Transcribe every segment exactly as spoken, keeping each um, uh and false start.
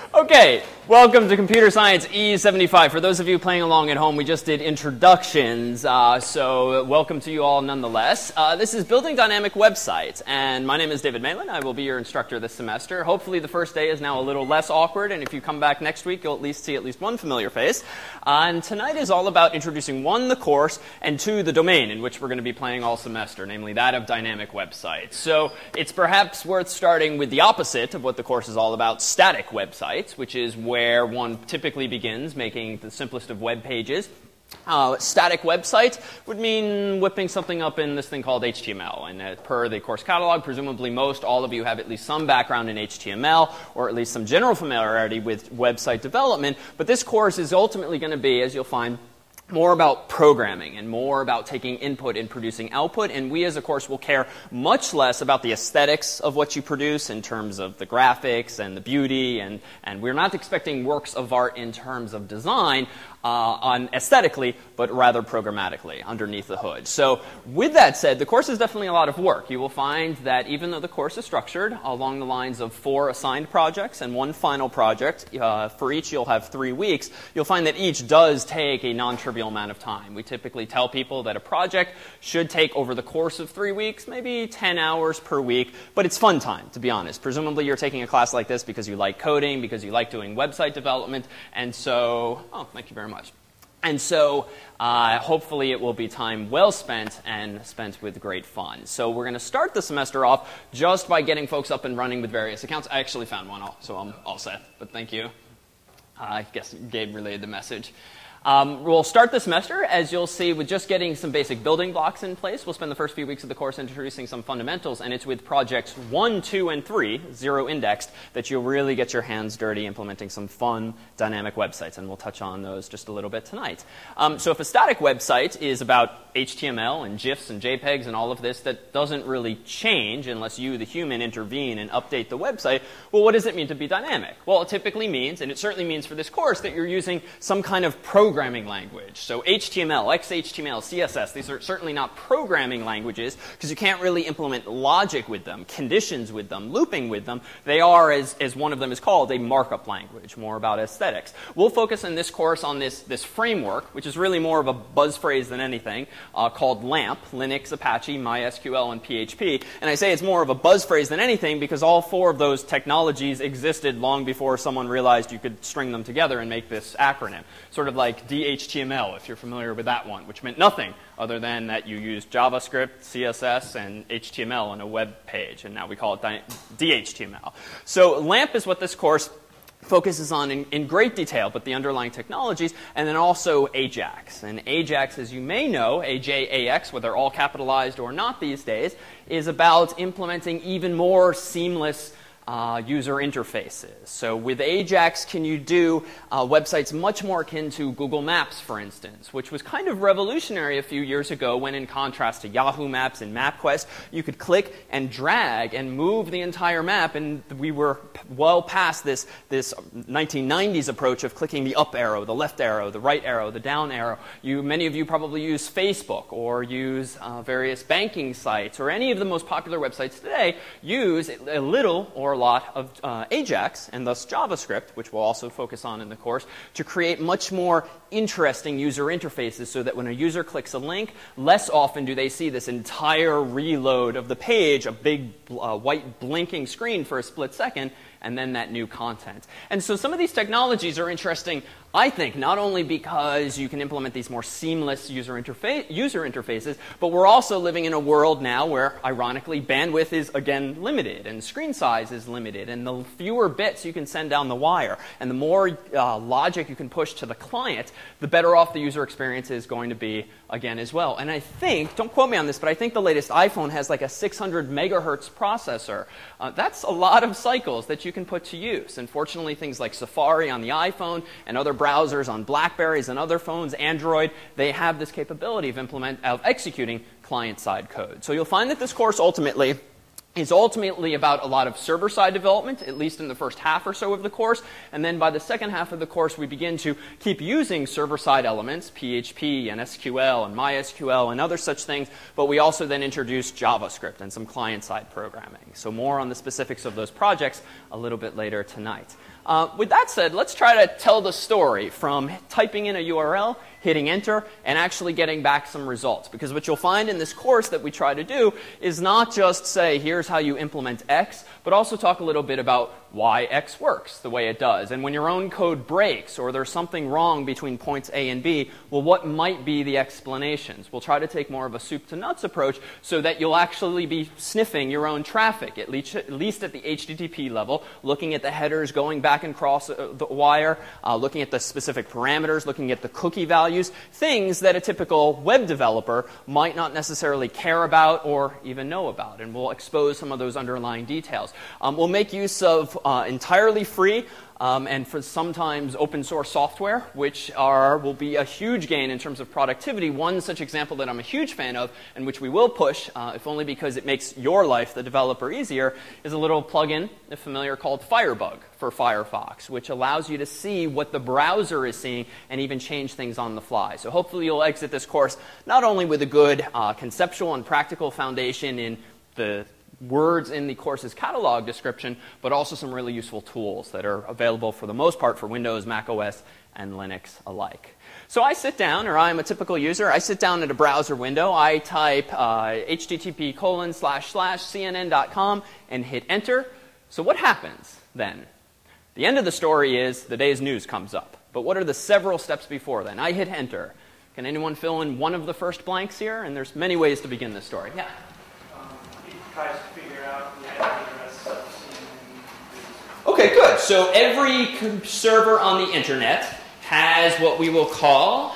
Okay, welcome to Computer Science E seventy-five. For those of you playing along at home, we just did introductions, uh, so welcome to you all nonetheless. Uh, this is Building Dynamic Websites, and my name is David Malin. I will be your instructor this semester. Hopefully the first day is now a little less awkward, and if you come back next week, you'll at least see at least one familiar face. Uh, and tonight is all about introducing, one, the course, and two, the domain in which we're going to be playing all semester, namely that of dynamic websites. So it's perhaps worth starting with the opposite of what the course is all about, static websites, which is where one typically begins making the simplest of web pages. Uh, static website would mean whipping something up in this thing called H T M L. And uh, per the course catalog, presumably most all of you have at least some background in H T M L, or at least some general familiarity with website development. But this course is ultimately going to be, as you'll find, more about programming and more about taking input and producing output. And we as a course will care much less about the aesthetics of what you produce in terms of the graphics and the beauty. And, and we're not expecting works of art in terms of design uh, on aesthetically, but rather programmatically underneath the hood. So with that said, the course is definitely a lot of work. You will find that even though the course is structured along the lines of four assigned projects and one final project, uh, for each you'll have three weeks, you'll find that each does take a non-trivial amount of time. We typically tell people that a project should take over the course of three weeks, maybe ten hours per week, but it's fun time, to be honest. Presumably you're taking a class like this because you like coding, because you like doing website development, and so, oh, thank you very much. And so uh, hopefully it will be time well spent and spent with great fun. So we're going to start the semester off just by getting folks up and running with various accounts. I actually found one, so I'm all set, but thank you. Uh, I guess Gabe relayed the message. Um, we'll start the semester, as you'll see, with just getting some basic building blocks in place. We'll spend the first few weeks of the course introducing some fundamentals, and it's with projects one, two, and three, zero indexed, that you'll really get your hands dirty implementing some fun dynamic websites, and we'll touch on those just a little bit tonight. Um, so if a static website is about H T M L and GIFs and JPEGs and all of this that doesn't really change unless you, the human, intervene and update the website, well, what does it mean to be dynamic? Well, it typically means, and it certainly means for this course, that you're using some kind of program programming language. So H T M L, X H T M L, C S S, these are certainly not programming languages because you can't really implement logic with them, conditions with them, looping with them. They are, as, as one of them is called, a markup language, more about aesthetics. We'll focus in this course on this, this framework, which is really more of a buzz phrase than anything, uh, called LAMP, Linux, Apache, MySQL, and P H P. And I say it's more of a buzz phrase than anything because all four of those technologies existed long before someone realized you could string them together and make this acronym. Sort of like D H T M L, if you're familiar with that one, which meant nothing other than that you used JavaScript, C S S, and H T M L on a web page, and now we call it D H T M L. So LAMP is what this course focuses on in, in great detail, but the underlying technologies, and then also AJAX. And AJAX, as you may know, A J A X, whether all capitalized or not these days, is about implementing even more seamless Uh, user interfaces. So with AJAX, can you do uh, websites much more akin to Google Maps, for instance, which was kind of revolutionary a few years ago when, in contrast to Yahoo Maps and MapQuest, you could click and drag and move the entire map, and we were well past this, this nineteen nineties approach of clicking the up arrow, the left arrow, the right arrow, the down arrow. You, many of you probably use Facebook or use uh, various banking sites, or any of the most popular websites today use a little or lot of uh, AJAX, and thus JavaScript, which we'll also focus on in the course, to create much more interesting user interfaces so that when a user clicks a link, less often do they see this entire reload of the page, a big uh, white blinking screen for a split second, and then that new content. And so some of these technologies are interesting, I think, not only because you can implement these more seamless user, interfa- user interfaces, but we're also living in a world now where, ironically, bandwidth is, again, limited, and screen size is limited, and the fewer bits you can send down the wire, and the more uh, logic you can push to the client, the better off the user experience is going to be, again, as well. And I think, don't quote me on this, but I think the latest iPhone has like a six hundred megahertz processor. Uh, that's a lot of cycles that you can put to use. And fortunately, things like Safari on the iPhone and other browsers on BlackBerries and other phones, Android, they have this capability of implement of executing client-side code. So you'll find that this course ultimately is ultimately about a lot of server-side development, at least in the first half or so of the course. And then by the second half of the course, we begin to keep using server-side elements, P H P and S Q L and MySQL and other such things. But we also then introduce JavaScript and some client-side programming. So more on the specifics of those projects a little bit later tonight. Uh, with that said, let's try to tell the story from typing in a U R L, hitting enter, and actually getting back some results. Because what you'll find in this course that we try to do is not just say, here's how you implement X, but also talk a little bit about why X works the way it does. And when your own code breaks or there's something wrong between points A and B, well, what might be the explanations? We'll try to take more of a soup to nuts approach so that you'll actually be sniffing your own traffic, at least, at least at the H T T P level, looking at the headers, going back and across the wire, uh, looking at the specific parameters, looking at the cookie values, things that a typical web developer might not necessarily care about or even know about. And we'll expose some of those underlying details. Um, we'll make use of uh, entirely free Um, and for sometimes open source software, which are, will be a huge gain in terms of productivity. One such example that I'm a huge fan of, and which we will push, uh, if only because it makes your life, the developer, easier, is a little plugin, if familiar, called Firebug for Firefox, which allows you to see what the browser is seeing and even change things on the fly. So hopefully you'll exit this course not only with a good uh, conceptual and practical foundation in the words in the course's catalog description, but also some really useful tools that are available for the most part for Windows, Mac O S, and Linux alike. So I sit down, or I'm a typical user, I sit down at a browser window, I type uh, http colon slash slash cnn dot com and hit enter. So what happens then? The end of the story is the day's news comes up. But what are the several steps before then? I hit enter. Can anyone fill in one of the first blanks here? And there's many ways to begin this story. Yeah. Tries to figure out the I P address of C N N. Okay, good. So every server on the internet has what we will call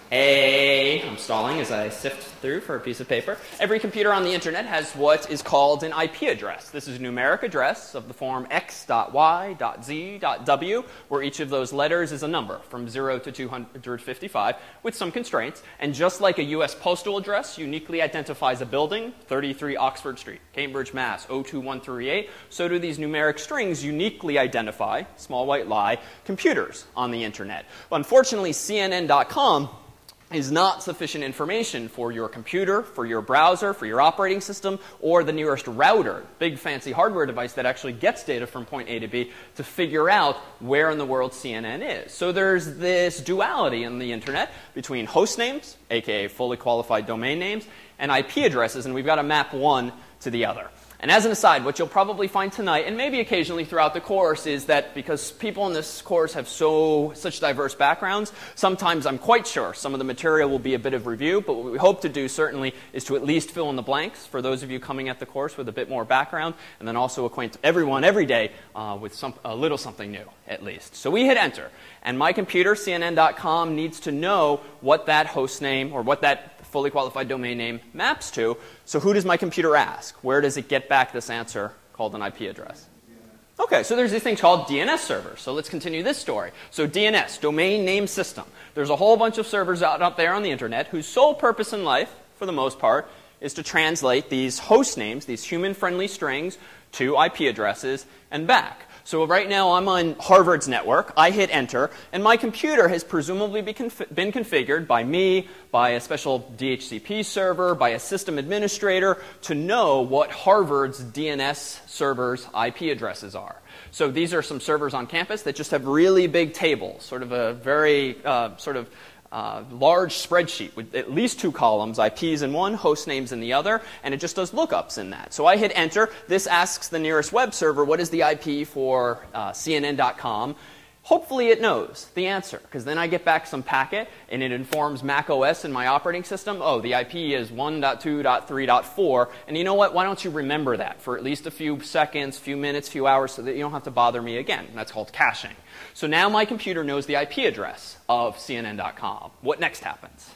a, I'm stalling as I sift through for a piece of paper. Every computer on the internet has what is called an I P address. This is a numeric address of the form x dot y dot z dot w, where each of those letters is a number from zero to two hundred fifty-five with some constraints. And just like a U S postal address uniquely identifies a building, thirty-three Oxford Street, Cambridge, Mass, oh two one three eight, so do these numeric strings uniquely identify, small white lie, computers on the internet. But unfortunately, C N N dot com is not sufficient information for your computer, for your browser, for your operating system, or the nearest router, big fancy hardware device that actually gets data from point A to B to figure out where in the world C N N is. So there's this duality in the internet between host names, aka fully qualified domain names, and I P addresses, and we've got to map one to the other. And as an aside, what you'll probably find tonight, and maybe occasionally throughout the course, is that because people in this course have so such diverse backgrounds, sometimes I'm quite sure some of the material will be a bit of review, but what we hope to do certainly is to at least fill in the blanks for those of you coming at the course with a bit more background, and then also acquaint everyone every day uh, with some, a little something new, at least. So we hit enter, and my computer, C N N dot com, needs to know what that host name, or what that fully qualified domain name maps to. So who does my computer ask? Where does it get back this answer called an I P address? Okay, so there's these things called D N S servers. So let's continue this story. So D N S, domain name system. There's a whole bunch of servers out, out there on the internet whose sole purpose in life, for the most part, is to translate these host names, these human-friendly strings, to I P addresses and back. So right now I'm on Harvard's network. I hit enter, and my computer has presumably be conf- been configured by me, by a special D H C P server, by a system administrator to know what Harvard's D N S server's I P addresses are. So these are some servers on campus that just have really big tables, sort of a very uh, sort of Uh, large spreadsheet with at least two columns, I Ps in one, host names in the other, and it just does lookups in that. So I hit enter. This asks the nearest web server, what is the I P for uh, C N N dot com? Hopefully it knows the answer, because then I get back some packet, and it informs Mac O S in my operating system. Oh, the I P is one dot two dot three dot four, and you know what? Why don't you remember that for at least a few seconds, few minutes, few hours, so that you don't have to bother me again. And that's called caching. So now my computer knows the I P address of C N N dot com. What next happens?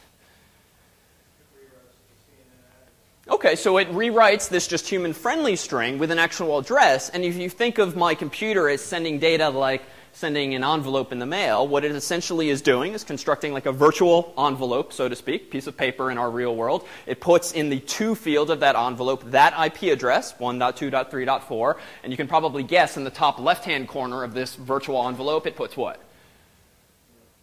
Okay, so it rewrites this just human-friendly string with an actual address, and if you think of my computer as sending data like sending an envelope in the mail, what it essentially is doing is constructing like a virtual envelope, so to speak, piece of paper in our real world. It puts in the to field of that envelope that I P address, one dot two dot three dot four, and you can probably guess in the top left-hand corner of this virtual envelope, it puts what?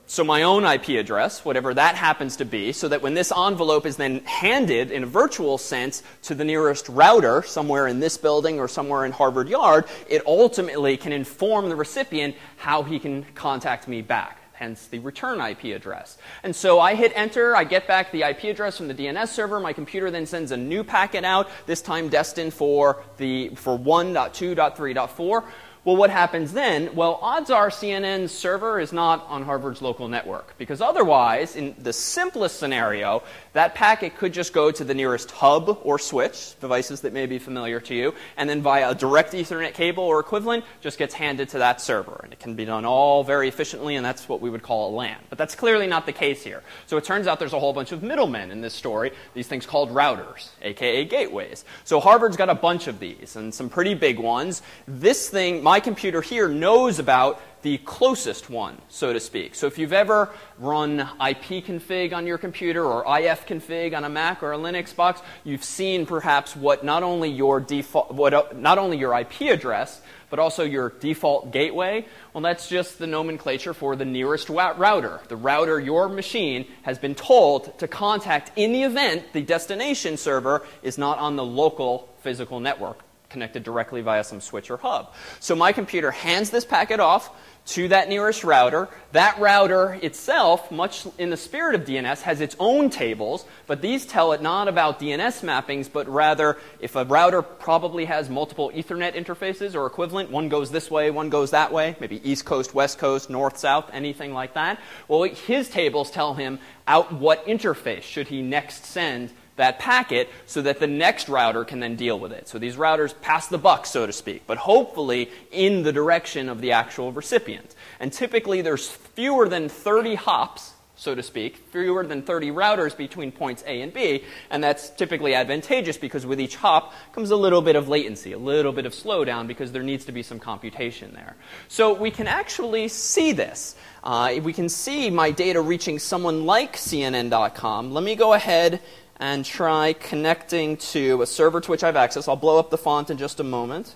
so my own I P address, whatever that happens to be, so that when this envelope is then handed in a virtual sense to the nearest router somewhere in this building or somewhere in Harvard Yard, it ultimately can inform the recipient how he can contact me back. Hence the return I P address. And so I hit enter, I get back the I P address from the D N S server, my computer then sends a new packet out, this time destined for the for one dot two dot three dot four. Well, what happens then? Well, odds are C N N's server is not on Harvard's local network, because otherwise, in the simplest scenario, that packet could just go to the nearest hub or switch, devices that may be familiar to you, and then via a direct Ethernet cable or equivalent, just gets handed to that server. And it can be done all very efficiently, and that's what we would call a LAN. But that's clearly not the case here. So it turns out there's a whole bunch of middlemen in this story, these things called routers, aka gateways. So Harvard's got a bunch of these, and some pretty big ones. This thing, my computer here knows about the closest one, so to speak. So if you've ever run ipconfig on your computer or ifconfig on a Mac or a Linux box, you've seen perhaps what not only your default, what uh, not only your I P address, but also your default gateway. Well, that's just the nomenclature for the nearest router. The router your machine has been told to contact in the event the destination server is not on the local physical network, connected directly via some switch or hub. So my computer hands this packet off to that nearest router. That router itself, much in the spirit of D N S, has its own tables, but these tell it not about D N S mappings, but rather if a router probably has multiple Ethernet interfaces or equivalent, one goes this way, one goes that way, maybe East Coast, West Coast, North, South, anything like that. Well, his tables tell him out what interface should he next send that packet so that the next router can then deal with it. So these routers pass the buck, so to speak, but hopefully in the direction of the actual recipient. And typically there's fewer than thirty hops, so to speak, fewer than thirty routers between points A and B, and that's typically advantageous because with each hop comes a little bit of latency, a little bit of slowdown because there needs to be some computation there. So we can actually see this. Uh, we can see my data reaching someone like C N N dot com. Let me go ahead and try connecting to a server to which I have access. I'll blow up the font in just a moment.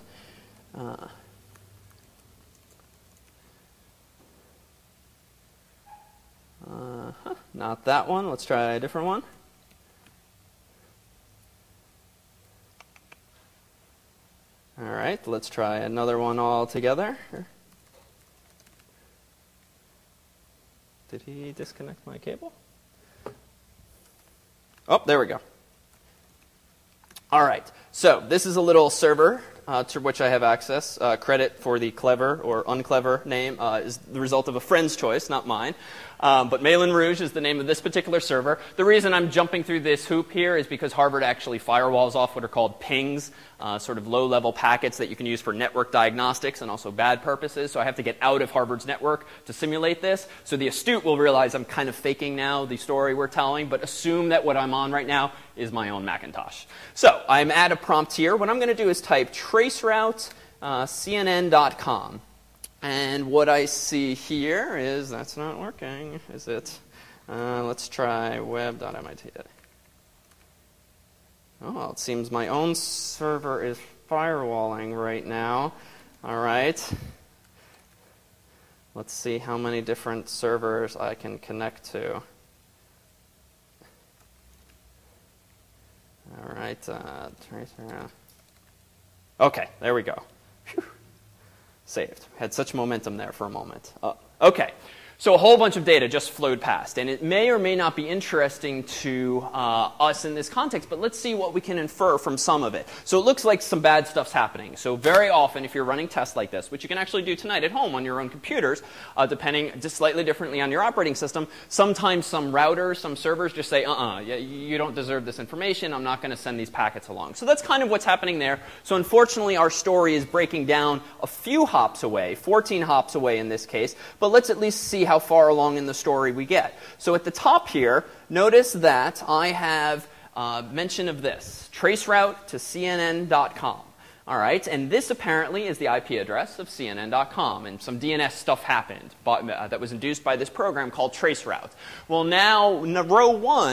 Uh, uh, not that one. Let's try a different one. All right, let's try another one altogether. Did he disconnect my cable? Oh, there we go. All right. So this is a little server uh, to which I have access. Uh, credit for the clever or unclever name uh, is the result of a friend's choice, not mine. Um, but Malin Rouge is the name of this particular server. The reason I'm jumping through this hoop here is because Harvard actually firewalls off what are called pings, uh, sort of low-level packets that you can use for network diagnostics and also bad purposes. So I have to get out of Harvard's network to simulate this. So the astute will realize I'm kind of faking now the story we're telling, but assume that what I'm on right now is my own Macintosh. So I'm at a prompt here. What I'm going to do is type traceroute uh, C N N dot com. And what I see here is, that's not working, is it? Uh, let's try web dot M I T. Oh, it seems my own server is firewalling right now. All right. Let's see how many different servers I can connect to. All right. Uh, tracer. Okay, there we go. Whew. Saved. Had such momentum there for a moment. Uh, okay. So a whole bunch of data just flowed past, and it may or may not be interesting to uh, us in this context, but let's see what we can infer from some of it. So it looks like some bad stuff's happening. So very often, if you're running tests like this, which you can actually do tonight at home on your own computers, uh, depending just slightly differently on your operating system, sometimes some routers, some servers just say, uh-uh, you don't deserve this information, I'm not going to send these packets along. So that's kind of what's happening there. So unfortunately, our story is breaking down a few hops away, fourteen hops away in this case, but let's at least see how far along in the story we get. So at the top here, notice that I have uh, mention of this, traceroute to C N N dot com. All right, and this apparently is the I P address of C N N dot com, and some D N S stuff happened but, uh, that was induced by this program called traceroute. Well, now, in row one,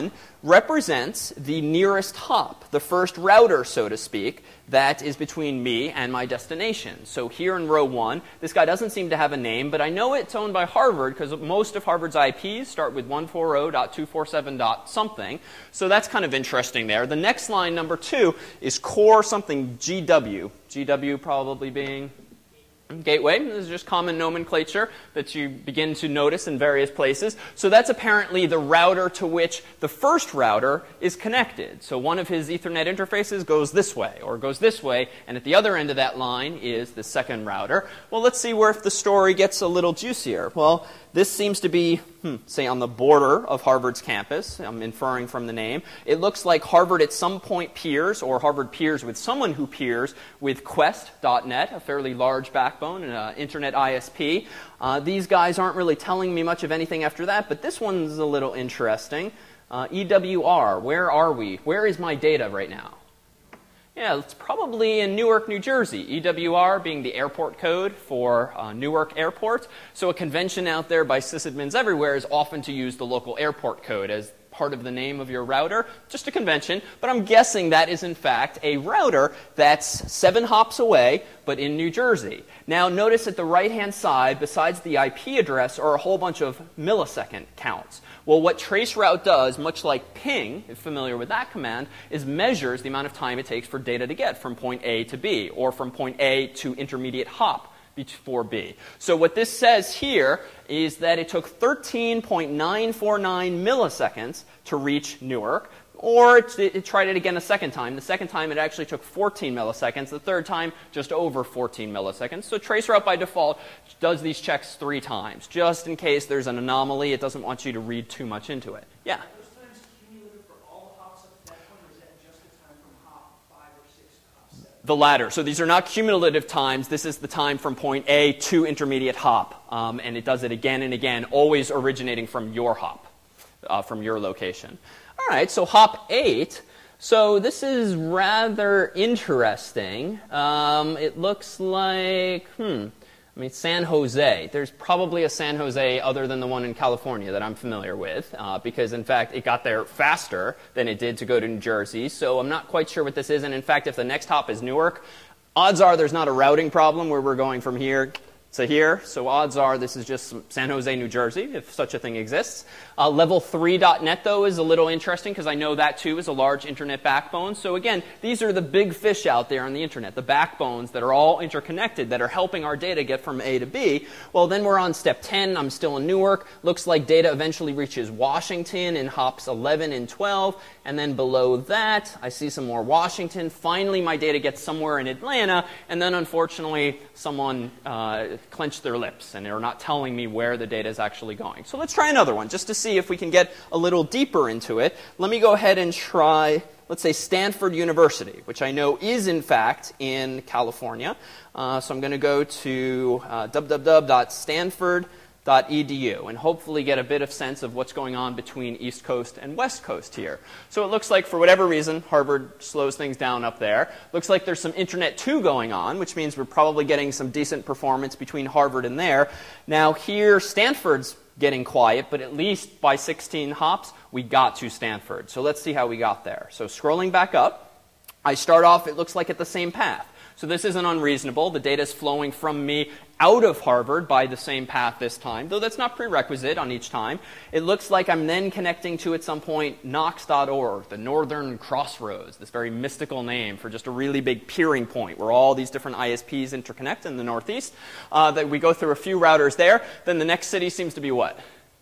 represents the nearest hop, the first router, so to speak, that is between me and my destination. So here in row one, this guy doesn't seem to have a name, but I know it's owned by Harvard because most of Harvard's I Ps start with one forty dot two forty-seven dot something. So that's kind of interesting there. The next line, number two, is core something G W. G W probably being gateway. This is just common nomenclature that you begin to notice in various places. So that's apparently the router to which the first router is connected. So one of his Ethernet interfaces goes this way or goes this way, and at the other end of that line is the second router. Well, let's see where if the story gets a little juicier. Well, this seems to be, hmm, say, on the border of Harvard's campus. I'm inferring from the name. It looks like Harvard at some point peers, or Harvard peers with someone who peers with Quest dot net, a fairly large backbone, an uh, internet I S P. Uh, these guys aren't really telling me much of anything after that, but this one's a little interesting. Uh, E W R, where are we? Where is my data right now? Yeah, it's probably in Newark, New Jersey. E W R being the airport code for uh, Newark Airport. So a convention out there by sysadmins everywhere is often to use the local airport code as part of the name of your router. Just a convention, but I'm guessing that is in fact a router that's seven hops away, but in New Jersey. Now notice at the right-hand side, besides the I P address, are a whole bunch of millisecond counts. Well, what traceroute does, much like ping, if you're familiar with that command, is measures the amount of time it takes for data to get from point A to B, or from point A to intermediate hop before B. So what this says here is that it took thirteen point nine four nine milliseconds to reach Newark, or it, it tried it again a second time. The second time it actually took fourteen milliseconds. The third time, just over fourteen milliseconds. So traceroute by default does these checks three times, just in case there's an anomaly. It doesn't want you to read too much into it. Yeah? Are those times cumulative for all the hops up to that point, or is that just the time from hop five or six to hop seven? The latter. So these are not cumulative times. This is the time from point A to intermediate hop. Um, and it does it again and again, always originating from your hop, uh, from your location. All right, so hop eight. So this is rather interesting. Um, it looks like, hmm, I mean, San Jose. There's probably a San Jose other than the one in California that I'm familiar with, uh, because, in fact, it got there faster than it did to go to New Jersey. So I'm not quite sure what this is. And, in fact, if the next hop is Newark, odds are there's not a routing problem where we're going from here to here. So odds are this is just San Jose, New Jersey, if such a thing exists. Uh, level three dot net, though, is a little interesting because I know that, too, is a large internet backbone. So, again, these are the big fish out there on the internet, the backbones that are all interconnected that are helping our data get from A to B. Well, then we're on step ten. I'm still in Newark. Looks like data eventually reaches Washington in hops eleven and twelve. And then below that, I see some more Washington. Finally, my data gets somewhere in Atlanta. And then, unfortunately, someone uh, clenched their lips, and they're not telling me where the data is actually going. So let's try another one, just to see if we can get a little deeper into it. Let me go ahead and try, let's say, Stanford University, which I know is, in fact, in California. Uh, so I'm going to go to uh, w w w dot stanford dot e d u and hopefully get a bit of sense of what's going on between East Coast and West Coast here. So it looks like, for whatever reason, Harvard slows things down up there. Looks like there's some Internet two going on, which means we're probably getting some decent performance between Harvard and there. Now here, Stanford's getting quiet, but at least by sixteen hops, we got to Stanford. So let's see how we got there. So scrolling back up, I start off, it looks like at the same path. So this isn't unreasonable. The data is flowing from me out of Harvard by the same path this time, though that's not prerequisite on each time. It looks like I'm then connecting to, at some point, Knox dot org, the Northern Crossroads, this very mystical name for just a really big peering point where all these different I S Ps interconnect in the Northeast. Uh, that we go through a few routers there. Then the next city seems to be what?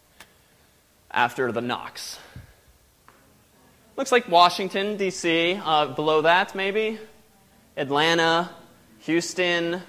After the Knox. Looks like Washington, D C Uh, below that, maybe? Atlanta, Houston,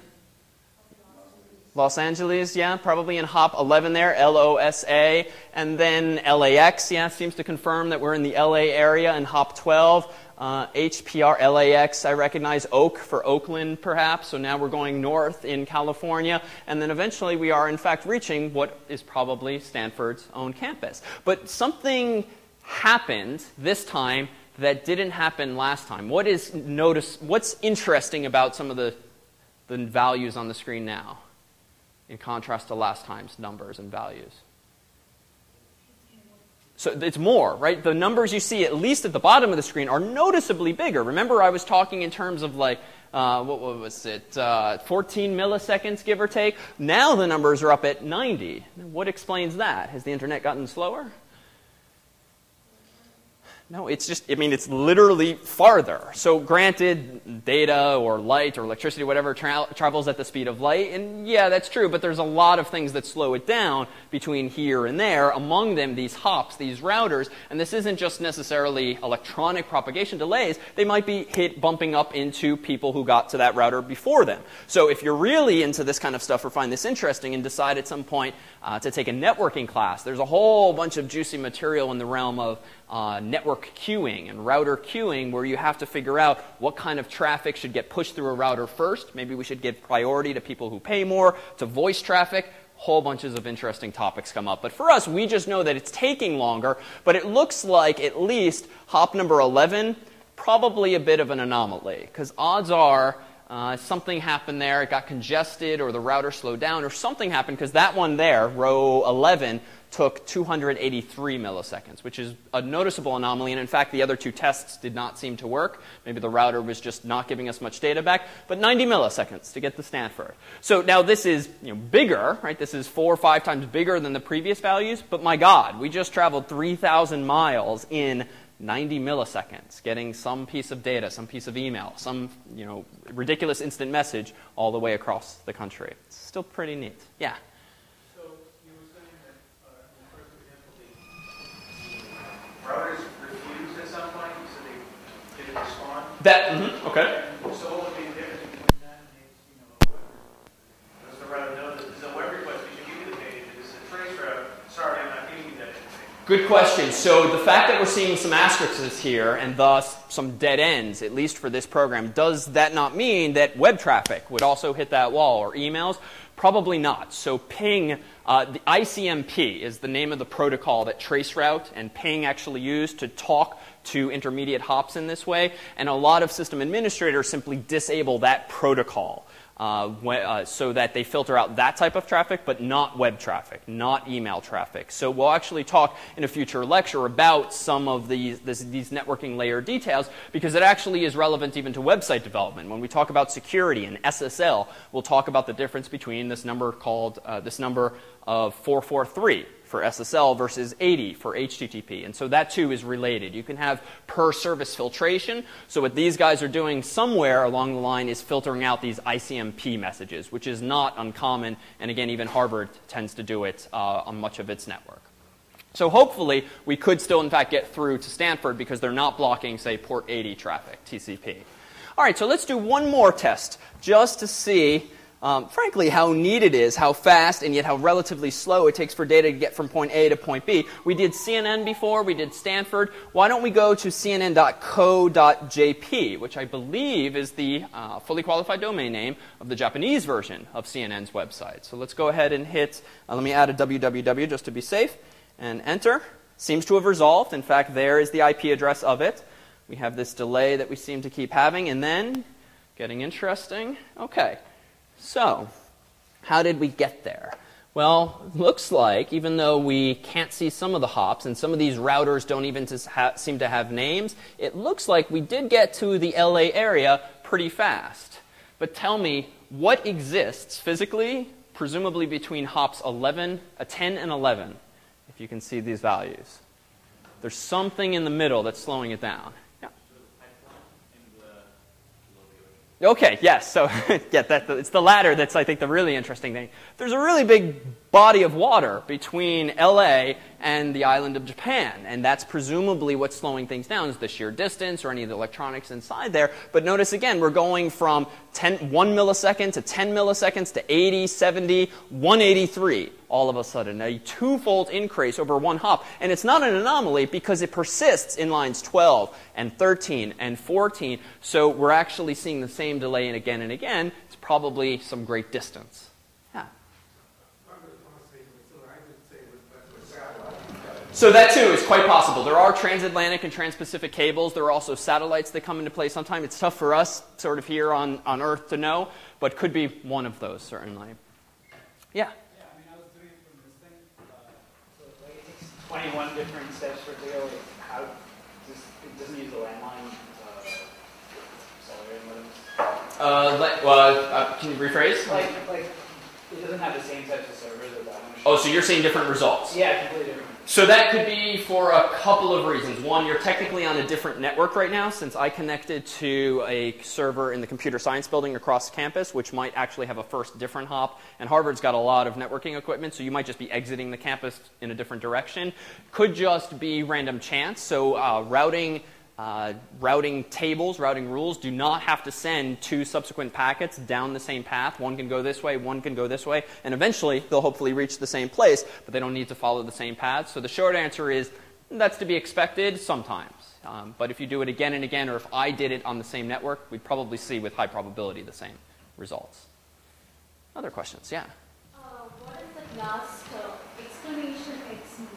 Los Angeles, yeah, probably in hop eleven there, L O S A, and then L A X, yeah, seems to confirm that we're in the L A area in hop twelve. Uh, H P R, L A X, I recognize Oak for Oakland, perhaps, so now we're going north in California, and then eventually we are, in fact, reaching what is probably Stanford's own campus. But something happened this time that didn't happen last time. What is notice? What's interesting about some of the, the values on the screen now, in contrast to last time's numbers and values? So it's more, right? The numbers you see, at least at the bottom of the screen, are noticeably bigger. Remember, I was talking in terms of like, uh, what, what was it, uh, fourteen milliseconds, give or take? Now the numbers are up at ninety. What explains that? Has the internet gotten slower? No, it's just, I mean, it's literally farther. So granted, data or light or electricity, whatever, tra travels at the speed of light. And yeah, that's true, but there's a lot of things that slow it down between here and there. Among them, these hops, these routers. And this isn't just necessarily electronic propagation delays. They might be hit bumping up into people who got to that router before them. So if you're really into this kind of stuff or find this interesting and decide at some point uh, to take a networking class, there's a whole bunch of juicy material in the realm of Uh, network queuing and router queuing, where you have to figure out what kind of traffic should get pushed through a router first. Maybe we should give priority to people who pay more, to voice traffic. Whole bunches of interesting topics come up. But for us, we just know that it's taking longer, but it looks like at least hop number eleven, probably a bit of an anomaly, because odds are uh, something happened there, it got congested, or the router slowed down, or something happened, because that one there, row eleven, took two hundred eighty-three milliseconds, which is a noticeable anomaly. And in fact, the other two tests did not seem to work. Maybe the router was just not giving us much data back. But ninety milliseconds to get to Stanford. So now this is, you know, bigger, right? This is four or five times bigger than the previous values. But my God, we just traveled three thousand miles in ninety milliseconds, getting some piece of data, some piece of email, some, you know, ridiculous instant message all the way across the country. It's still pretty neat. Yeah. Routers refused at some point, so they didn't respond. That, mm-hmm, okay. So what would be the difference between that and a, you know, a web request? Does the router know that this is a web request? We should give you the page. If it's a trace route, sorry, I'm not giving you that information. Good question. So the fact that we're seeing some asterisks here and thus some dead ends, at least for this program, does that not mean that web traffic would also hit that wall, or emails? Probably not. So ping, uh, the I C M P is the name of the protocol that Traceroute and ping actually use to talk to intermediate hops in this way. And a lot of system administrators simply disable that protocol uh, when, uh, so that they filter out that type of traffic, but not web traffic, not email traffic. So we'll actually talk in a future lecture about some of these, this, these networking layer details, because it actually is relevant even to website development. When we talk about security and S S L, we'll talk about the difference between this number called uh, this number of four four three for S S L versus eighty for H T T P. And so that too is related. You can have per service filtration. So what these guys are doing somewhere along the line is filtering out these I C M P messages, which is not uncommon. And again, even Harvard tends to do it uh, on much of its network. So hopefully we could still in fact get through to Stanford because they're not blocking, say, port eighty traffic, T C P. All right, so let's do one more test just to see Um, frankly, how neat it is, how fast and yet how relatively slow it takes for data to get from point A to point B. We did C N N before, we did Stanford. Why don't we go to C N N dot co dot J P, which I believe is the uh, fully qualified domain name of the Japanese version of C N N's website. So let's go ahead and hit, uh, let me add a www just to be safe, and enter. Seems to have resolved. In fact, there is the I P address of it. We have this delay that we seem to keep having, and then, getting interesting, okay. So, how did we get there? Well, looks like, even though we can't see some of the hops, and some of these routers don't even ha seem to have names, it looks like we did get to the L A area pretty fast. But tell me, what exists physically, presumably between hops eleven, uh, ten and eleven, if you can see these values? There's something in the middle that's slowing it down. Okay, yes. So, yeah, that, it's the latter that's, I think, the really interesting thing. There's a really big body of water between L A and the island of Japan, and that's presumably what's slowing things down, is the sheer distance or any of the electronics inside there. But notice again, we're going from ten, one millisecond to ten milliseconds to eighty, seventy, one eighty-three. All of a sudden, a twofold increase over one hop. And it's not an anomaly because it persists in lines twelve and thirteen and fourteen. So we're actually seeing the same delay and again and again. It's probably some great distance. Yeah. So that too is quite possible. There are transatlantic and transpacific cables. There are also satellites that come into play sometime. It's tough for us sort of here on, on Earth to know, but could be one of those certainly. Yeah. twenty-one different steps for it to go. How does it doesn't use the landline uh, accelerating modems? Uh, let, well, uh, can you rephrase? Like, like it doesn't have the same types of servers as that one. Oh, so you're seeing different results? Yeah, completely different. So that could be for a couple of reasons. One, you're technically on a different network right now, since I connected to a server in the computer science building across campus, which might actually have a first different hop. And Harvard's got a lot of networking equipment, so you might just be exiting the campus in a different direction. Could just be random chance. So uh, routing Uh, routing tables, routing rules do not have to send two subsequent packets down the same path. One can go this way, one can go this way, and eventually they'll hopefully reach the same place, but they don't need to follow the same path. So the short answer is that's to be expected sometimes. Um, but if you do it again and again, or if I did it on the same network, we'd probably see with high probability the same results. Other questions? Yeah? Uh, what is the last uh, explanation X mean?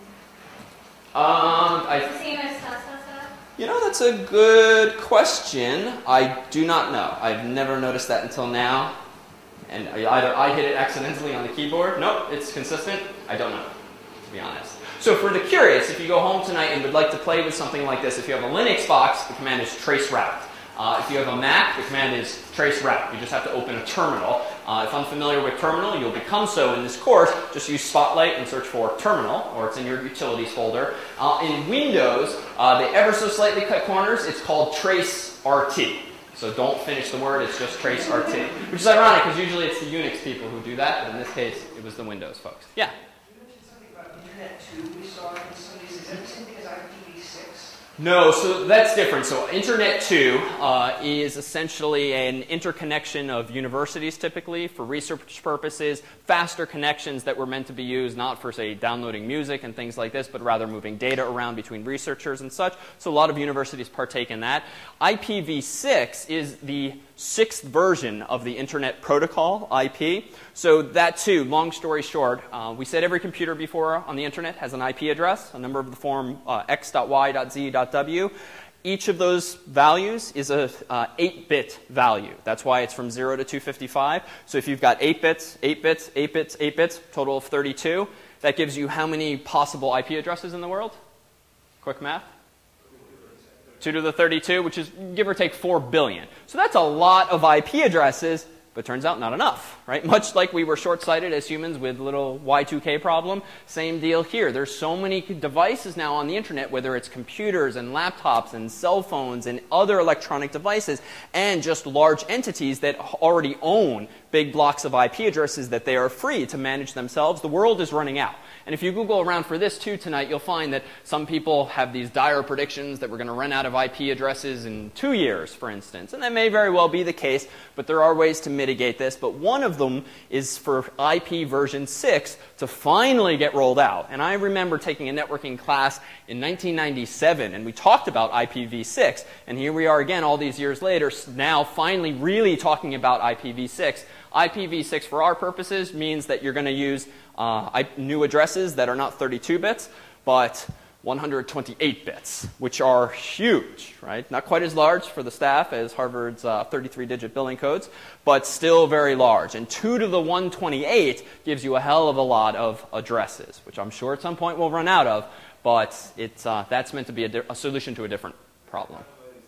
Um, I, Is it the same as ta, ta, ta? You know, that's a good question. I do not know. I've never noticed that until now. And either I hit it accidentally on the keyboard. Nope, it's consistent. I don't know, to be honest. So for the curious, if you go home tonight and would like to play with something like this, if you have a Linux box, the command is traceroute. Uh, if you have a Mac, the command is traceroute. You just have to open a terminal. Uh, if unfamiliar with terminal, you'll become so in this course. Just use Spotlight and search for terminal, or it's in your utilities folder. Uh, in Windows, uh, they ever so slightly cut corners. It's called traceRT. So don't finish the word, it's just traceRT. Which is ironic, because usually it's the Unix people who do that, but in this case, it was the Windows folks. Yeah? You mentioned something about Internet two we saw in some of these. Is that the same thing as I P v six? No, so that's different. So Internet two uh, is essentially an interconnection of universities typically for research purposes, faster connections that were meant to be used not for, say, downloading music and things like this, but rather moving data around between researchers and such. So a lot of universities partake in that. I P v six is the sixth version of the Internet Protocol, I P. So that too, long story short, uh, we said every computer before on the Internet has an I P address, a number of the form uh, x dot y dot z dot w. Each of those values is a uh, eight bit value. That's why it's from zero to two fifty-five. So if you've got eight bits, eight bits, eight bits, eight bits, total of thirty-two, that gives you how many possible I P addresses in the world? Quick math. two to the thirty-two, which is give or take four billion. So that's a lot of I P addresses, but turns out not enough, right? Much like we were short-sighted as humans with little Y two K problem, same deal here. There's so many devices now on the internet, whether it's computers and laptops and cell phones and other electronic devices, and just large entities that already own big blocks of I P addresses that they are free to manage themselves. The world is running out. And if you Google around for this too tonight, you'll find that some people have these dire predictions that we're going to run out of I P addresses in two years, for instance. And that may very well be the case, but there are ways to mitigate this. But one of them is for I P version six to finally get rolled out. And I remember taking a networking class in nineteen ninety-seven, and we talked about I P v six. And here we are again all these years later, now finally really talking about I P v six. I P v six for our purposes means that you're going to use uh, new addresses that are not thirty-two bits, but one hundred twenty-eight bits, which are huge, right? Not quite as large for the staff as Harvard's thirty-three digit uh, billing codes, but still very large. And two to the one hundred twenty-eight gives you a hell of a lot of addresses, which I'm sure at some point we'll run out of, but it's, uh, that's meant to be a, a solution to a different problem.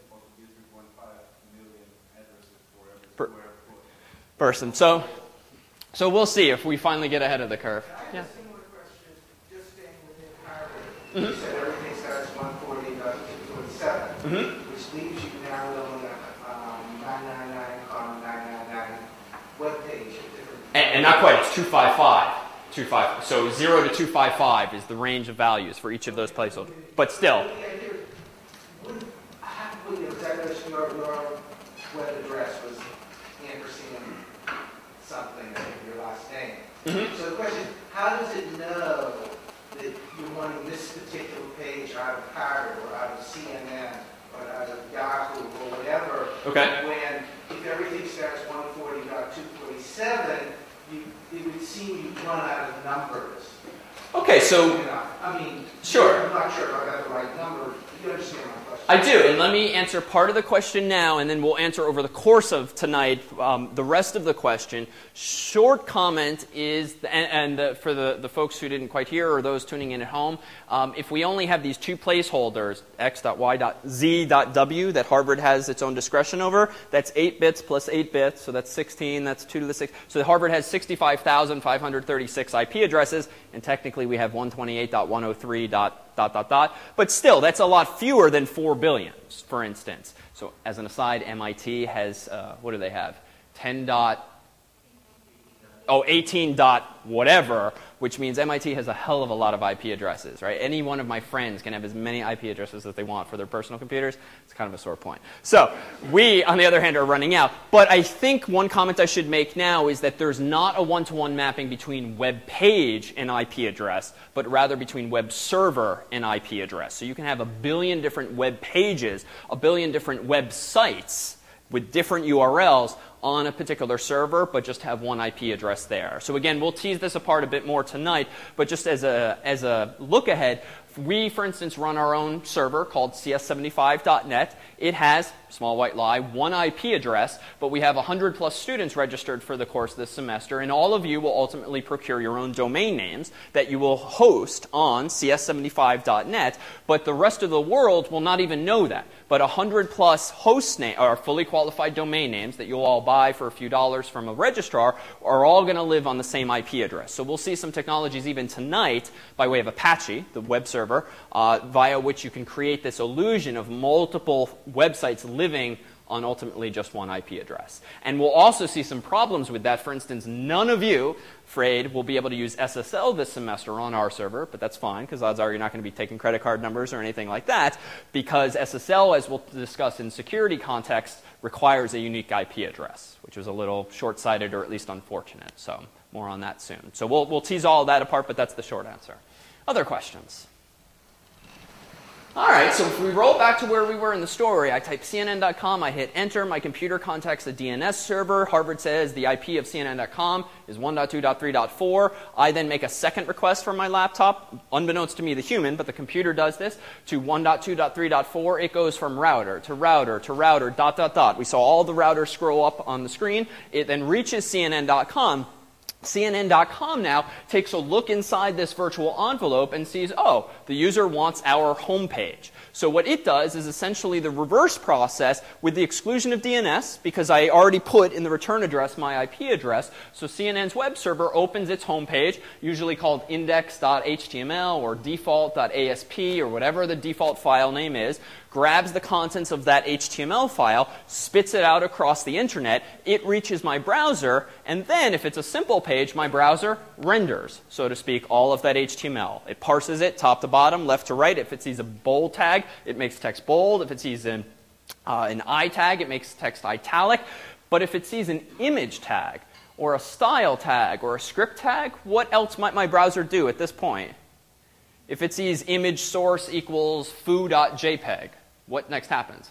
Per person. So, so we'll see if we finally get ahead of the curve. I have a similar question, just staying within Harvard. You said everything starts one forty dot two forty-seven, Mm-hmm. which leaves you now on the um, nine ninety-nine, nine ninety-nine webpage. And, and not quite, it's two fifty-five. two fifty-five. So zero to two fifty-five is the range of values for each of those placeholders. But still. Would, would, your, your web address was ampersand something, I think your last name. Mm-hmm. So the question is, how does it know that you're wanting this particular page out of Harvard or out of C N N or out of Yahoo or whatever? Okay. When, if everything starts one forty dot two forty-seven, you, it would seem you've run out of numbers. Okay, so You know, I mean, sure. I'm not sure if I got the right number You understand my question? I do, and let me answer part of the question now, and then we'll answer over the course of tonight um, the rest of the question. Short comment is, and, and the, for the, the folks who didn't quite hear or those tuning in at home, um, if we only have these two placeholders, x dot y dot z dot w, that Harvard has its own discretion over, that's eight bits plus eight bits, so that's sixteen, that's two to the six. So Harvard has sixty-five thousand five hundred thirty-six I P addresses, and technically we have one twenty-eight dot one oh three dot dot dot dot, but still, that's a lot fewer than four billion, for instance. So as an aside, M I T has, uh, what do they have? ten dot, oh, eighteen dot whatever, which means M I T has a hell of a lot of I P addresses, right? Any one of my friends can have as many I P addresses as they want for their personal computers. It's kind of a sore point. So we, on the other hand, are running out. But I think one comment I should make now is that there's not a one-to-one mapping between web page and I P address, but rather between web server and I P address. So you can have a billion different web pages, a billion different websites with different U R Ls on a particular server, but just have one I P address there. So again, we'll tease this apart a bit more tonight, but just as a, as a look ahead, we, for instance, run our own server called C S seventy-five dot net. It has, small white lie, one I P address, but we have one hundred plus students registered for the course this semester, and all of you will ultimately procure your own domain names that you will host on C S seventy-five dot net, but the rest of the world will not even know that. But one hundred plus host name, or fully qualified domain names that you'll all buy for a few dollars from a registrar are all going to live on the same I P address. So we'll see some technologies even tonight by way of Apache, the web server, uh, via which you can create this illusion of multiple websites living on ultimately just one I P address. And we'll also see some problems with that. For instance, none of you, afraid, will be able to use S S L this semester on our server, but that's fine, because odds are you're not going to be taking credit card numbers or anything like that, because S S L, as we'll discuss in security context, requires a unique I P address, which is a little short-sighted or at least unfortunate. So more on that soon. So we'll, we'll tease all of that apart, but that's the short answer. Other questions? All right, so if we roll back to where we were in the story, I type C N N dot com, I hit enter, my computer contacts a D N S server. Harvard says the I P of C N N dot com is one dot two dot three dot four. I then make a second request from my laptop, unbeknownst to me, the human, but the computer does this, to one dot two dot three dot four. It goes from router to router to router, dot, dot, dot. We saw all the routers scroll up on the screen. It then reaches C N N dot com. C N N dot com now takes a look inside this virtual envelope and sees, oh, the user wants our home page. So what it does is essentially the reverse process with the exclusion of D N S, because I already put in the return address my I P address. So C N N's web server opens its home page, usually called index dot H T M L or default dot A S P or whatever the default file name is, grabs the contents of that H T M L file, spits it out across the internet, it reaches my browser, and then if it's a simple page, my browser renders, so to speak, all of that H T M L. It parses it top to bottom, left to right. If it sees a bold tag, it makes text bold. If it sees an, uh, an I tag, it makes text italic. But if it sees an image tag, or a style tag, or a script tag, what else might my browser do at this point? If it sees image source equals foo dot J P G, what next happens?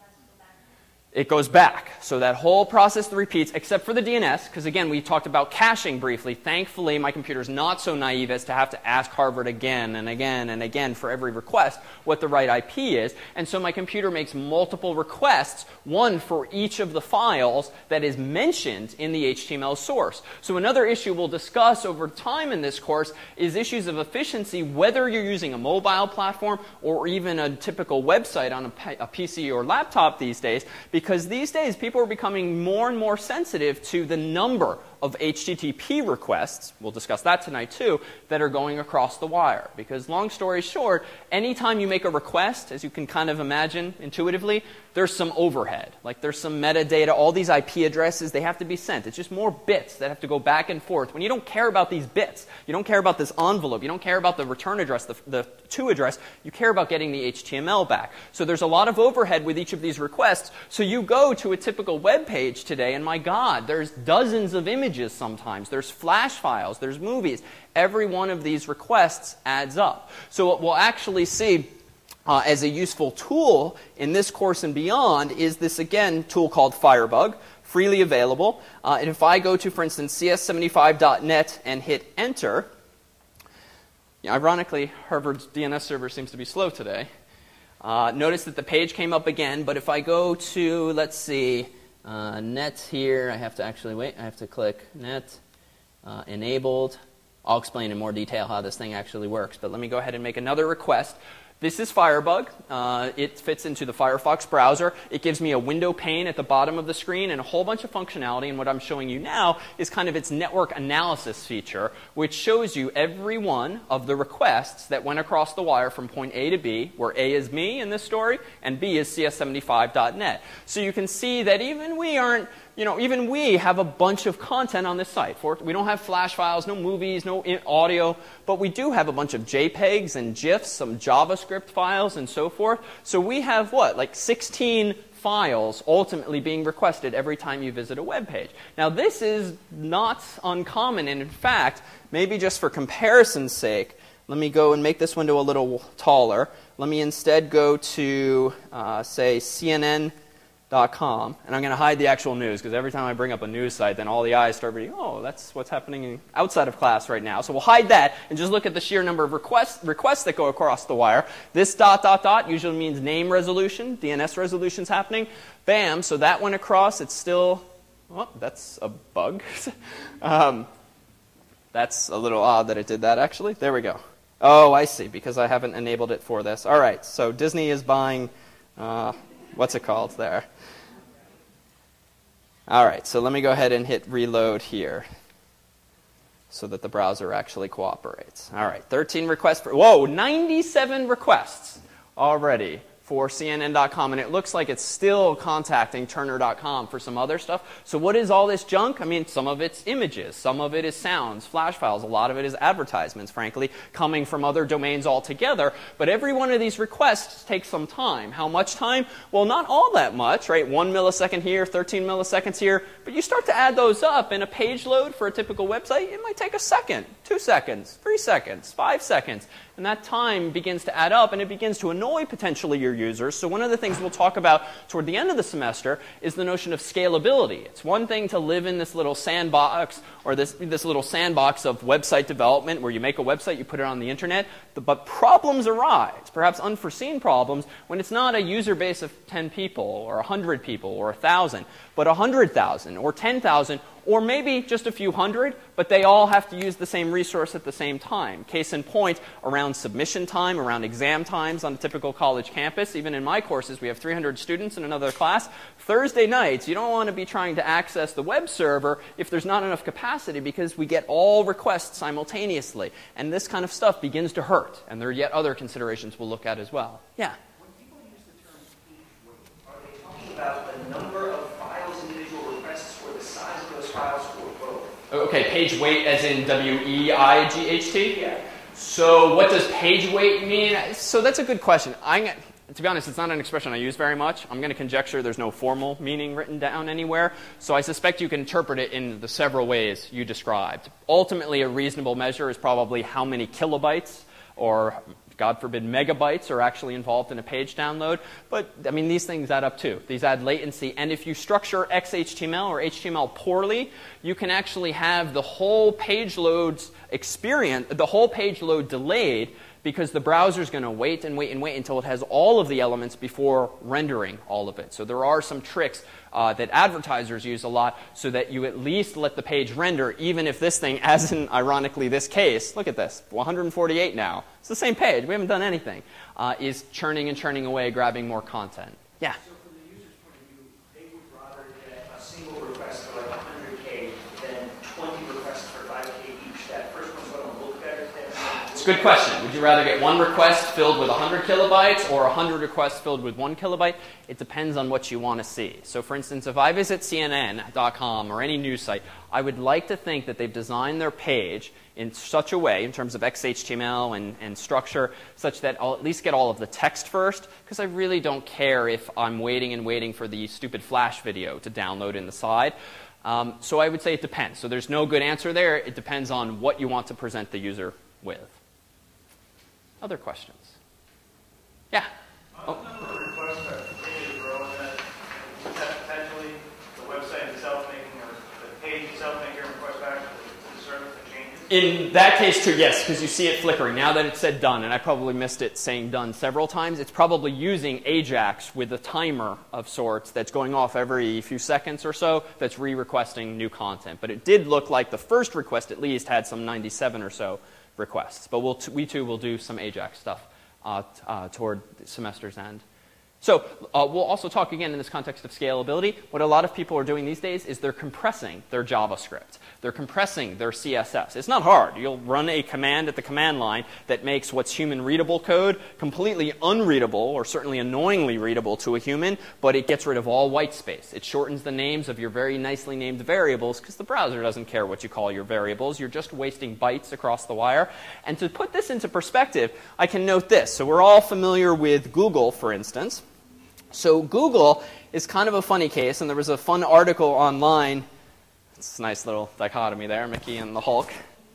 It goes back. So that whole process repeats, except for the D N S, because again, we talked about caching briefly. Thankfully, my computer's not so naive as to have to ask Harvard again and again and again for every request what the right I P is. And so my computer makes multiple requests, one for each of the files that is mentioned in the H T M L source. So another issue we'll discuss over time in this course is issues of efficiency, whether you're using a mobile platform or even a typical website on a, a P C or laptop these days, because these days people are becoming more and more sensitive to the number of H T T P requests, we'll discuss that tonight too, that are going across the wire. Because long story short, anytime you make a request, as you can kind of imagine intuitively, there's some overhead. Like there's some metadata, all these I P addresses, they have to be sent. It's just more bits that have to go back and forth. When you don't care about these bits, you don't care about this envelope, you don't care about the return address, the, the to address, you care about getting the H T M L back. So there's a lot of overhead with each of these requests. So you go to a typical web page today, and my God, there's dozens of images sometimes. There's flash files, there's movies. Every one of these requests adds up. So what we'll actually see uh, as a useful tool in this course and beyond is this, again, tool called Firebug, freely available. Uh, and if I go to, for instance, C S seventy-five dot net and hit enter, yeah, ironically, Harvard's D N S server seems to be slow today. Uh, notice that the page came up again, but if I go to, let's see, uh, net here, I have to actually, wait, I have to click net, uh, enabled. I'll explain in more detail how this thing actually works, but let me go ahead and make another request. This is Firebug. Uh, it fits into the Firefox browser. It gives me a window pane at the bottom of the screen and a whole bunch of functionality. And what I'm showing you now is kind of its network analysis feature, which shows you every one of the requests that went across the wire from point A to B, where A is me in this story and B is C S seventy-five dot net. So you can see that even we aren't You know, even we have a bunch of content on this site. For, we don't have flash files, no movies, no audio, but we do have a bunch of JPEGs and GIFs, some JavaScript files, and so forth. So we have, what, like sixteen files ultimately being requested every time you visit a web page. Now, this is not uncommon, and in fact, maybe just for comparison's sake, let me go and make this window a little taller. Let me instead go to, uh, say, C N N dot com, and I'm going to hide the actual news because every time I bring up a news site, then all the eyes start reading, oh, that's what's happening outside of class right now. So we'll hide that and just look at the sheer number of requests, requests that go across the wire. This dot, dot, dot usually means name resolution, D N S resolution's happening. Bam, so that went across. It's still, well, that's a bug. um, that's a little odd that it did that, actually. There we go. Oh, I see, because I haven't enabled it for this. All right, so Disney is buying, uh, what's it called there? All right, so let me go ahead and hit reload here so that the browser actually cooperates. All right, thirteen requests. For, whoa, ninety-seven requests already for C N N dot com, and it looks like it's still contacting Turner dot com for some other stuff. So what is all this junk? I mean, some of it's images, some of it is sounds, flash files, a lot of it is advertisements, frankly, coming from other domains altogether. But every one of these requests takes some time. How much time? Well, not all that much, right? One millisecond here, thirteen milliseconds here. But you start to add those up, and a page load for a typical website, it might take a second, two seconds, three seconds, five seconds. And that time begins to add up, and it begins to annoy potentially your users. So one of the things we'll talk about toward the end of the semester is the notion of scalability. It's one thing to live in this little sandbox, or this, this little sandbox of website development where you make a website, you put it on the internet, but problems arise, perhaps unforeseen problems, when it's not a user base of ten people, or one hundred people, or one thousand, but one hundred thousand, or ten thousand, or maybe just a few hundred, but they all have to use the same resource at the same time. Case in point, around submission time, around exam times on a typical college campus, even in my courses, we have three hundred students in another class. Thursday nights, you don't want to be trying to access the web server if there's not enough capacity, because we get all requests simultaneously. And this kind of stuff begins to hurt. And there are yet other considerations we'll look at as well. Yeah? When people use the term page weight, are they talking about the number of files, individual requests, or the size of those files, or both? Okay, page weight as in W E I G H T? Yeah. So what does page weight mean? So that's a good question. I'm, to be honest, it's not an expression I use very much. I'm going to conjecture there's no formal meaning written down anywhere. So I suspect you can interpret it in the several ways you described. Ultimately, a reasonable measure is probably how many kilobytes or, God forbid, megabytes are actually involved in a page download. But, I mean, these things add up too. These add latency. And if you structure X H T M L or H T M L poorly, you can actually have the whole page loads experience, the whole page load delayed, because the browser is going to wait and wait and wait until it has all of the elements before rendering all of it. So there are some tricks uh, that advertisers use a lot so that you at least let the page render, even if this thing, as in ironically this case, look at this, one hundred forty-eight now. It's the same page. We haven't done anything. Uh, is churning and churning away, grabbing more content. Yeah? So from the user's point of view, they would rather get a single request for like one hundred K than twenty requests for five K each. That first one's going to look better than... It's a good question. Would you rather get one request filled with one hundred kilobytes or one hundred requests filled with one kilobyte? It depends on what you want to see. So for instance, if I visit C N N dot com or any news site, I would like to think that they've designed their page in such a way, in terms of X H T M L and, and structure, such that I'll at least get all of the text first, because I really don't care if I'm waiting and waiting for the stupid Flash video to download in the side. Um, so I would say it depends. So there's no good answer there. It depends on what you want to present the user with. Other questions? Yeah? Oh. The number of requests that continue to grow, and that, is that potentially the website itself making, or the page itself making a request back to the service that changes? In that case, too, yes, because you see it flickering. Now that it said done, and I probably missed it saying done several times, it's probably using Ajax with a timer of sorts that's going off every few seconds or so that's re-requesting new content. But it did look like the first request at least had some ninety-seven or so requests. But we'll t we, too, will do some Ajax stuff uh, t uh, toward the semester's end. So uh, we'll also talk again in this context of scalability. What a lot of people are doing these days is they're compressing their JavaScript. They're compressing their C S S. It's not hard. You'll run a command at the command line that makes what's human readable code completely unreadable, or certainly annoyingly readable to a human, but it gets rid of all white space. It shortens the names of your very nicely named variables because the browser doesn't care what you call your variables. You're just wasting bytes across the wire. And to put this into perspective, I can note this. So we're all familiar with Google, for instance. So Google is kind of a funny case, and there was a fun article online. It's a nice little dichotomy there, Mickey and the Hulk.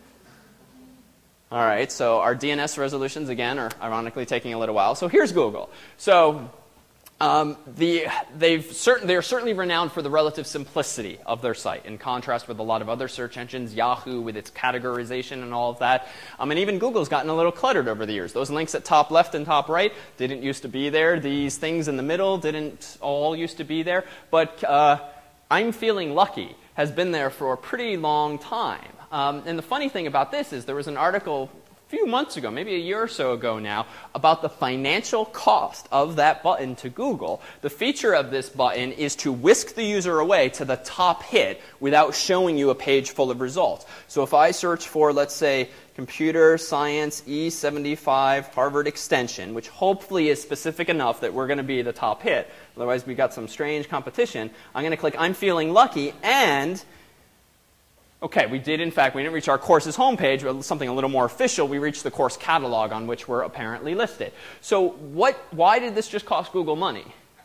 All right, so our D N S resolutions, again, are ironically taking a little while. So here's Google. So um, the, they've certain, they're certainly renowned for the relative simplicity of their site, in contrast with a lot of other search engines, Yahoo with its categorization and all of that. Um, and even Google's gotten a little cluttered over the years. Those links at top left and top right didn't used to be there. These things in the middle didn't all used to be there. But uh, I'm feeling lucky has been there for a pretty long time. Um, and the funny thing about this is there was an article a few months ago, maybe a year or so ago now, about the financial cost of that button to Google. The feature of this button is to whisk the user away to the top hit without showing you a page full of results. So if I search for, let's say, Computer Science E seventy-five Harvard Extension, which hopefully is specific enough that we're going to be the top hit, otherwise we got some strange competition, I'm going to click I'm feeling lucky, and okay, we did, in fact, we didn't reach our courses homepage, but something a little more official. We reached the course catalog on which we're apparently listed. So what, why did this just cost Google money?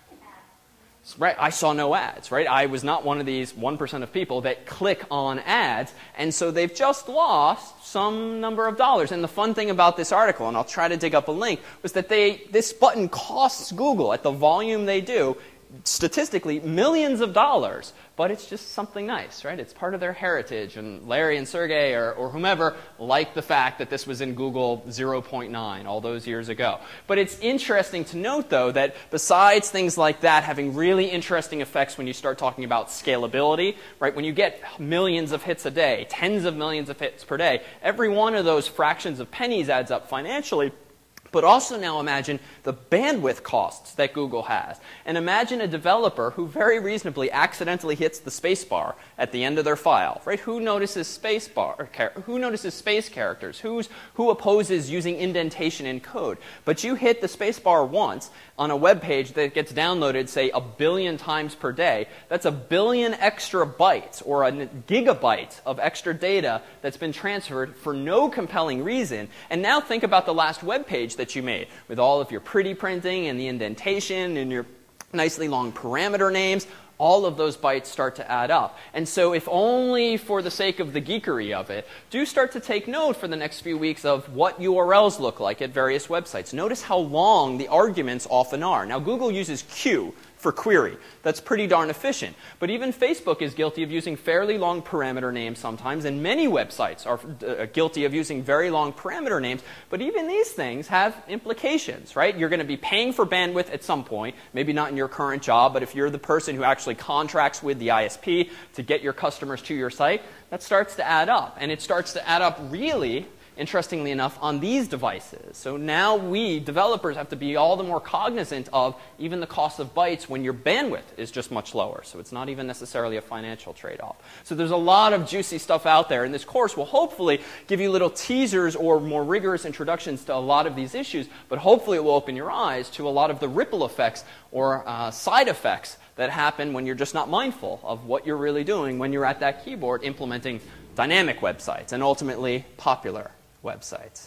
Right, I saw no ads, right? I was not one of these one percent of people that click on ads, and so they've just lost some number of dollars. And the fun thing about this article, and I'll try to dig up a link, was that they, this button costs Google, at the volume they do, statistically millions of dollars, but it's just something nice, right? It's part of their heritage, and Larry and Sergey or, or whomever like the fact that this was in Google zero point nine all those years ago. But it's interesting to note, though, that besides things like that having really interesting effects when you start talking about scalability, right? When you get millions of hits a day, tens of millions of hits per day, every one of those fractions of pennies adds up financially. But also now imagine the bandwidth costs that Google has. And imagine a developer who very reasonably accidentally hits the space bar at the end of their file, right? Who notices space bar, who notices space characters? Who's, who opposes using indentation in code? But you hit the space bar once on a web page that gets downloaded, say, a billion times per day. That's a billion extra bytes or a gigabyte of extra data that's been transferred for no compelling reason. And now think about the last web page that you made with all of your pretty printing and the indentation and your nicely long parameter names. All of those bytes start to add up. And so if only for the sake of the geekery of it, do start to take note for the next few weeks of what U R Ls look like at various websites. Notice how long the arguments often are. Now, Google uses Q for query. That's pretty darn efficient. But even Facebook is guilty of using fairly long parameter names sometimes, and many websites are uh, guilty of using very long parameter names. But even these things have implications, right? You're going to be paying for bandwidth at some point, maybe not in your current job, but if you're the person who actually contracts with the I S P to get your customers to your site, that starts to add up. And it starts to add up really, interestingly enough, on these devices. So now we, developers, have to be all the more cognizant of even the cost of bytes when your bandwidth is just much lower. So it's not even necessarily a financial trade-off. So there's a lot of juicy stuff out there, and this course will hopefully give you little teasers or more rigorous introductions to a lot of these issues, but hopefully it will open your eyes to a lot of the ripple effects or uh, side effects that happen when you're just not mindful of what you're really doing when you're at that keyboard implementing dynamic websites and ultimately popular websites.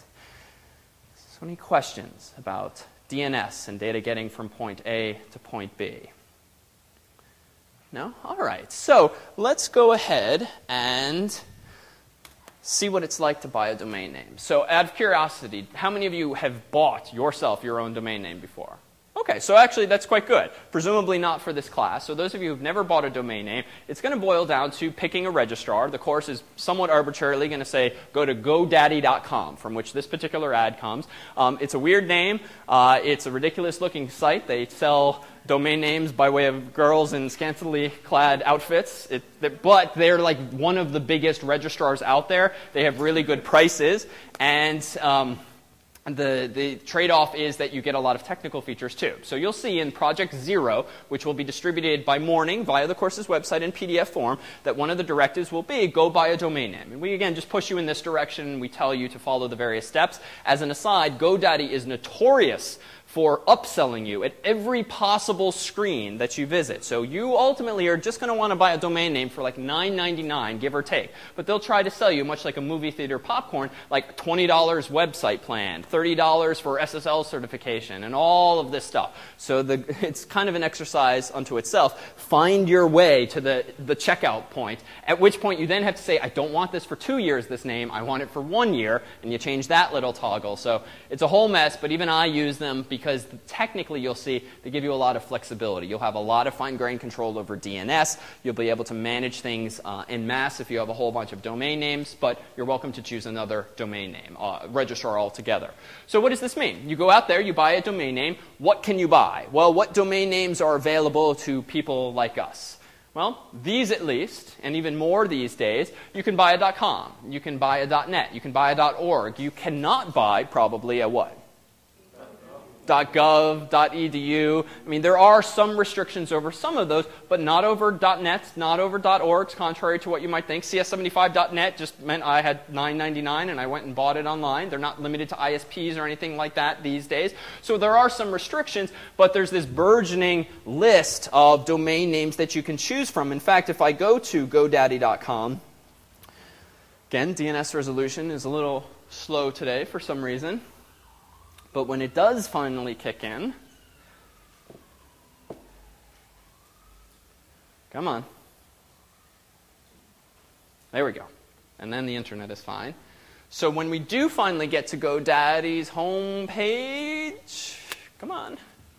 So any questions about D N S and data getting from point A to point B? No? All right. So let's go ahead and see what it's like to buy a domain name. So out of curiosity, how many of you have bought yourself your own domain name before? Okay. Okay, so actually that's quite good. Presumably not for this class. So those of you who've never bought a domain name, it's going to boil down to picking a registrar. The course is somewhat arbitrarily going to say go to GoDaddy dot com, from which this particular ad comes. Um, it's a weird name. Uh, it's a ridiculous-looking site. They sell domain names by way of girls in scantily clad outfits. It, but they're like one of the biggest registrars out there. They have really good prices. And Um, The, the trade-off is that you get a lot of technical features too. So you'll see in Project Zero, which will be distributed by morning via the course's website in P D F form, that one of the directives will be go buy a domain name. And we, again, just push you in this direction. We tell you to follow the various steps. As an aside, GoDaddy is notorious for upselling you at every possible screen that you visit. So you ultimately are just going to want to buy a domain name for like nine ninety-nine, give or take. But they'll try to sell you, much like a movie theater popcorn, like twenty dollars website plan, thirty dollars for S S L certification, and all of this stuff. So the, it's kind of an exercise unto itself. Find your way to the, the checkout point, at which point you then have to say, I don't want this for two years, this name. I want it for one year. And you change that little toggle. So it's a whole mess, but even I use them because technically you'll see they give you a lot of flexibility. You'll have a lot of fine-grained control over D N S. You'll be able to manage things uh, en masse if you have a whole bunch of domain names, but you're welcome to choose another domain name, uh, registrar altogether. So what does this mean? You go out there, you buy a domain name. What can you buy? Well, what domain names are available to people like us? Well, these at least, and even more these days, you can buy a .com, you can buy a .net, you can buy a .org. You cannot buy probably a what? .gov, .edu. I mean, there are some restrictions over some of those, but not over .net, not over .orgs, contrary to what you might think. C S seventy-five dot net just meant I had nine ninety-nine and I went and bought it online. They're not limited to I S Ps or anything like that these days. So there are some restrictions, but there's this burgeoning list of domain names that you can choose from. In fact, if I go to GoDaddy dot com, again, D N S resolution is a little slow today for some reason. But when it does finally kick in, come on. There we go. And then the internet is fine. So when we do finally get to GoDaddy's home page, come on.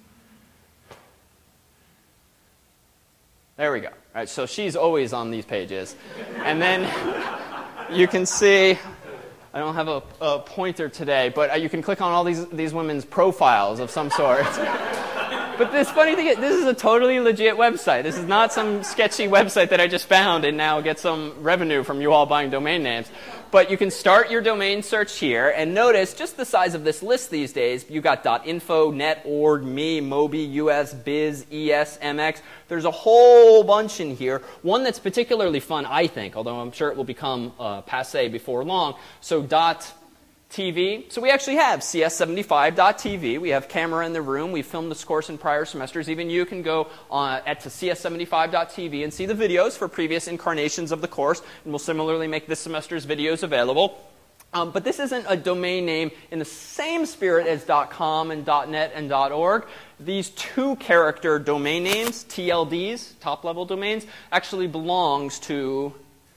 There we go. All right, so she's always on these pages. And then you can see, I don't have a, a pointer today, but you can click on all these these women's profiles of some sort. But this funny thing is, this is a totally legit website. This is not some sketchy website that I just found and now get some revenue from you all buying domain names. But you can start your domain search here, and notice just the size of this list these days. You got .info, net, org, me, mobi, us, biz, es, mx. There's a whole bunch in here. One that's particularly fun, I think, although I'm sure it will become uh, passé before long. So dot T V. So we actually have C S seventy-five dot T V. We have camera in the room. We've filmed this course in prior semesters. Even you can go uh, at to C S seventy-five dot T V and see the videos for previous incarnations of the course. And we'll similarly make this semester's videos available. Um, but this isn't a domain name in the same spirit as .com and .net and .org. These two-character domain names, T L Ds, top-level domains, actually belongs to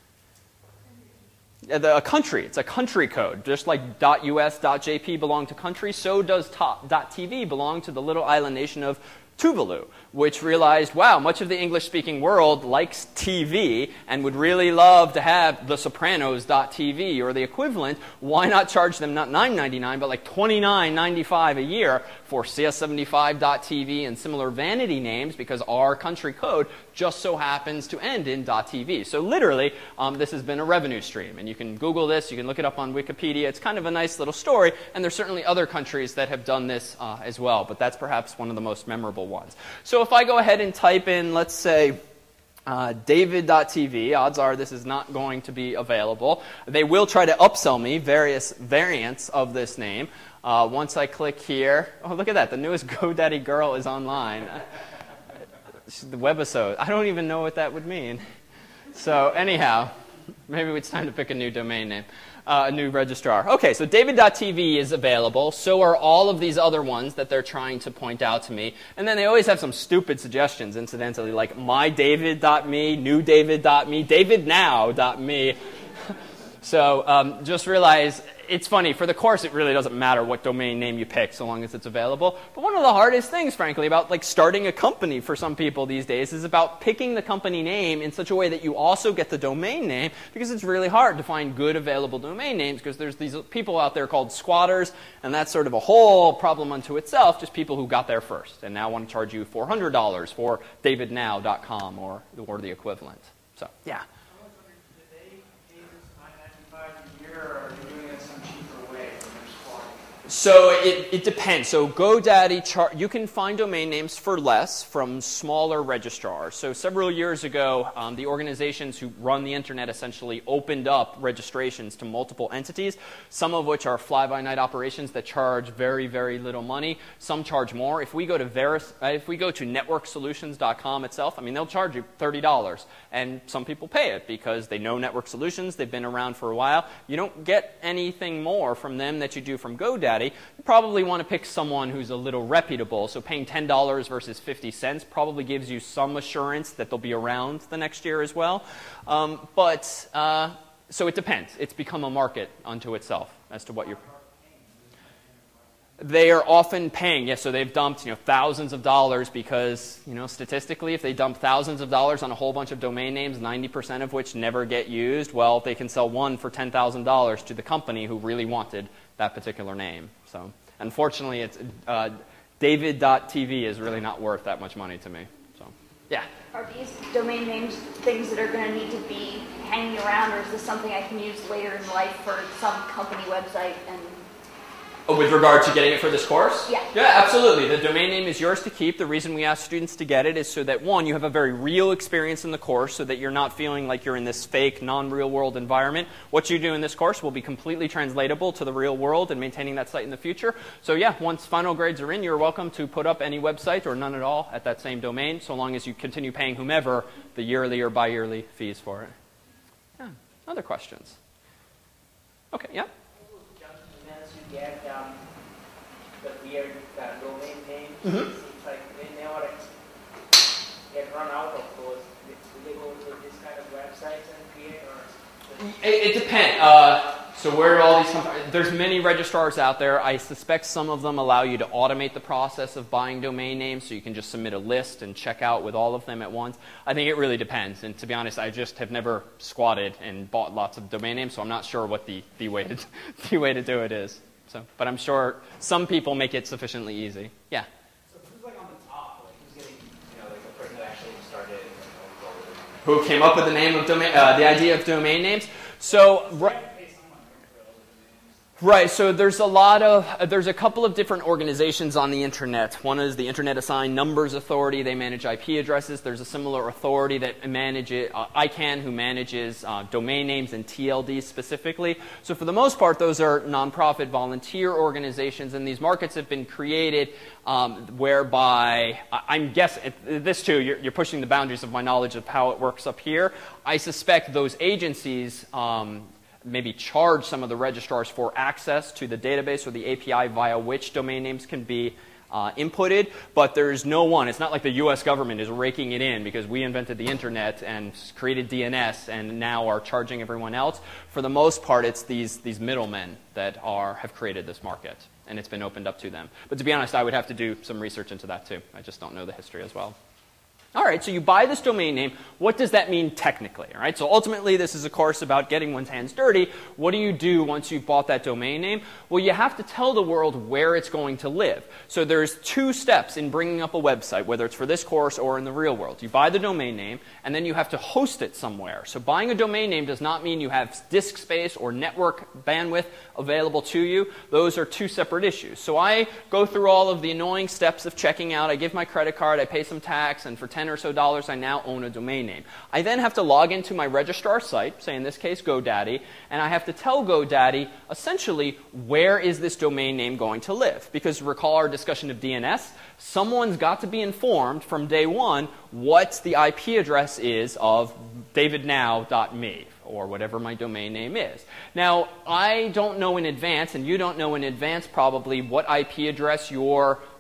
a country. It's a country code. Just like .us, .jp belong to countries, so does .tv belong to the little island nation of Tuvalu, which realized, wow, much of the English-speaking world likes T V and would really love to have The Sopranos dot T V or the equivalent. Why not charge them not nine ninety-nine but like twenty-nine ninety-five a year for C S seventy-five dot T V and similar vanity names, because our country code just so happens to end in .tv. So literally, um, this has been a revenue stream. And you can Google this. You can look it up on Wikipedia. It's kind of a nice little story. And there's certainly other countries that have done this uh, as well. But that's perhaps one of the most memorable ones. So if I go ahead and type in, let's say, uh, David dot T V, odds are this is not going to be available. They will try to upsell me various variants of this name. Uh, once I click here, oh, look at that. The newest GoDaddy girl is online. The webisode. I don't even know what that would mean. So anyhow, maybe it's time to pick a new domain name, uh, a new registrar. Okay, so David dot T V is available. So are all of these other ones that they're trying to point out to me. And then they always have some stupid suggestions, incidentally, like my David dot me, new David dot me, David now dot me. So um, just realize, it's funny, for the course it really doesn't matter what domain name you pick so long as it's available. But one of the hardest things, frankly, about like starting a company for some people these days is about picking the company name in such a way that you also get the domain name, because it's really hard to find good available domain names because there's these people out there called squatters, and that's sort of a whole problem unto itself, just people who got there first and now want to charge you four hundred dollars for david now dot com or, or the equivalent. So, yeah. So it, it depends. So GoDaddy, char- you can find domain names for less from smaller registrars. So several years ago, um, the organizations who run the internet essentially opened up registrations to multiple entities, some of which are fly-by-night operations that charge very, very little money. Some charge more. If we go to Veris, uh, if we go to network solutions dot com itself, I mean, they'll charge you thirty dollars. And some people pay it because they know Network Solutions. They've been around for a while. You don't get anything more from them that you do from GoDaddy. You probably want to pick someone who's a little reputable. So paying ten dollars versus fifty cents probably gives you some assurance that they'll be around the next year as well. Um, but uh, so it depends. It's become a market unto itself as to what you're. They are often paying, yes, so they've dumped, you know, thousands of dollars because, you know, statistically, if they dump thousands of dollars on a whole bunch of domain names, ninety percent of which never get used, well, they can sell one for ten thousand dollars to the company who really wanted that particular name. So, unfortunately, it's uh, david dot t v is really not worth that much money to me. So, yeah. Are these domain names things that are going to need to be hanging around, or is this something I can use later in life for some company website and... With regard to getting it for this course? Yeah. Yeah, absolutely. The domain name is yours to keep. The reason we ask students to get it is so that, one, you have a very real experience in the course so that you're not feeling like you're in this fake, non-real world environment. What you do in this course will be completely translatable to the real world and maintaining that site in the future. So yeah, once final grades are in, you're welcome to put up any website or none at all at that same domain, so long as you continue paying whomever the yearly or bi-yearly fees for it. Yeah. Other questions? Okay, yeah? You get um, the weird uh, domain names. Mm-hmm. It seems like they never get run out of those. Do they go to this kind of websites and create, or? It, it depends. Uh, so where do all these come from? There's many registrars out there. I suspect some of them allow you to automate the process of buying domain names, so you can just submit a list and check out with all of them at once. I think it really depends. And to be honest, I just have never squatted and bought lots of domain names, so I'm not sure what the, the, way, to, the way to do it is. So, but I'm sure some people make it sufficiently easy. Yeah? So who's like on the top? Like who's getting, you know, like the person that actually started it? Who came up with the name of domain, uh, the idea of domain names? So, right. Right, so there's a lot of, uh, there's a couple of different organizations on the internet. One is the Internet Assigned Numbers Authority. They manage I P addresses. There's a similar authority that manages, uh, I CANN, who manages uh, domain names and T L Ds specifically. So for the most part, those are nonprofit volunteer organizations, and these markets have been created um, whereby, I- I'm guessing, this too, you're, you're pushing the boundaries of my knowledge of how it works up here. I suspect those agencies um, maybe charge some of the registrars for access to the database or the A P I via which domain names can be uh, inputted, but there's no one. It's not like the U S government is raking it in because we invented the internet and created D N S and now are charging everyone else. For the most part, it's these, these middlemen that are, have created this market, and it's been opened up to them. But to be honest, I would have to do some research into that too. I just don't know the history as well. All right, so you buy this domain name. What does that mean technically? All right, so ultimately this is a course about getting one's hands dirty. What do you do once you've bought that domain name? Well, you have to tell the world where it's going to live. So there's two steps in bringing up a website, whether it's for this course or in the real world. You buy the domain name, and then you have to host it somewhere. So buying a domain name does not mean you have disk space or network bandwidth available to you. Those are two separate issues. So I go through all of the annoying steps of checking out. I give my credit card, I pay some tax, and for ten or so dollars, I now own a domain name. I then have to log into my registrar site, say in this case GoDaddy, and I have to tell GoDaddy essentially where is this domain name going to live. Because recall our discussion of D N S, someone's got to be informed from day one what the I P address is of david now dot me. Or whatever my domain name is. Now, I don't know in advance, and you don't know in advance probably what I P address your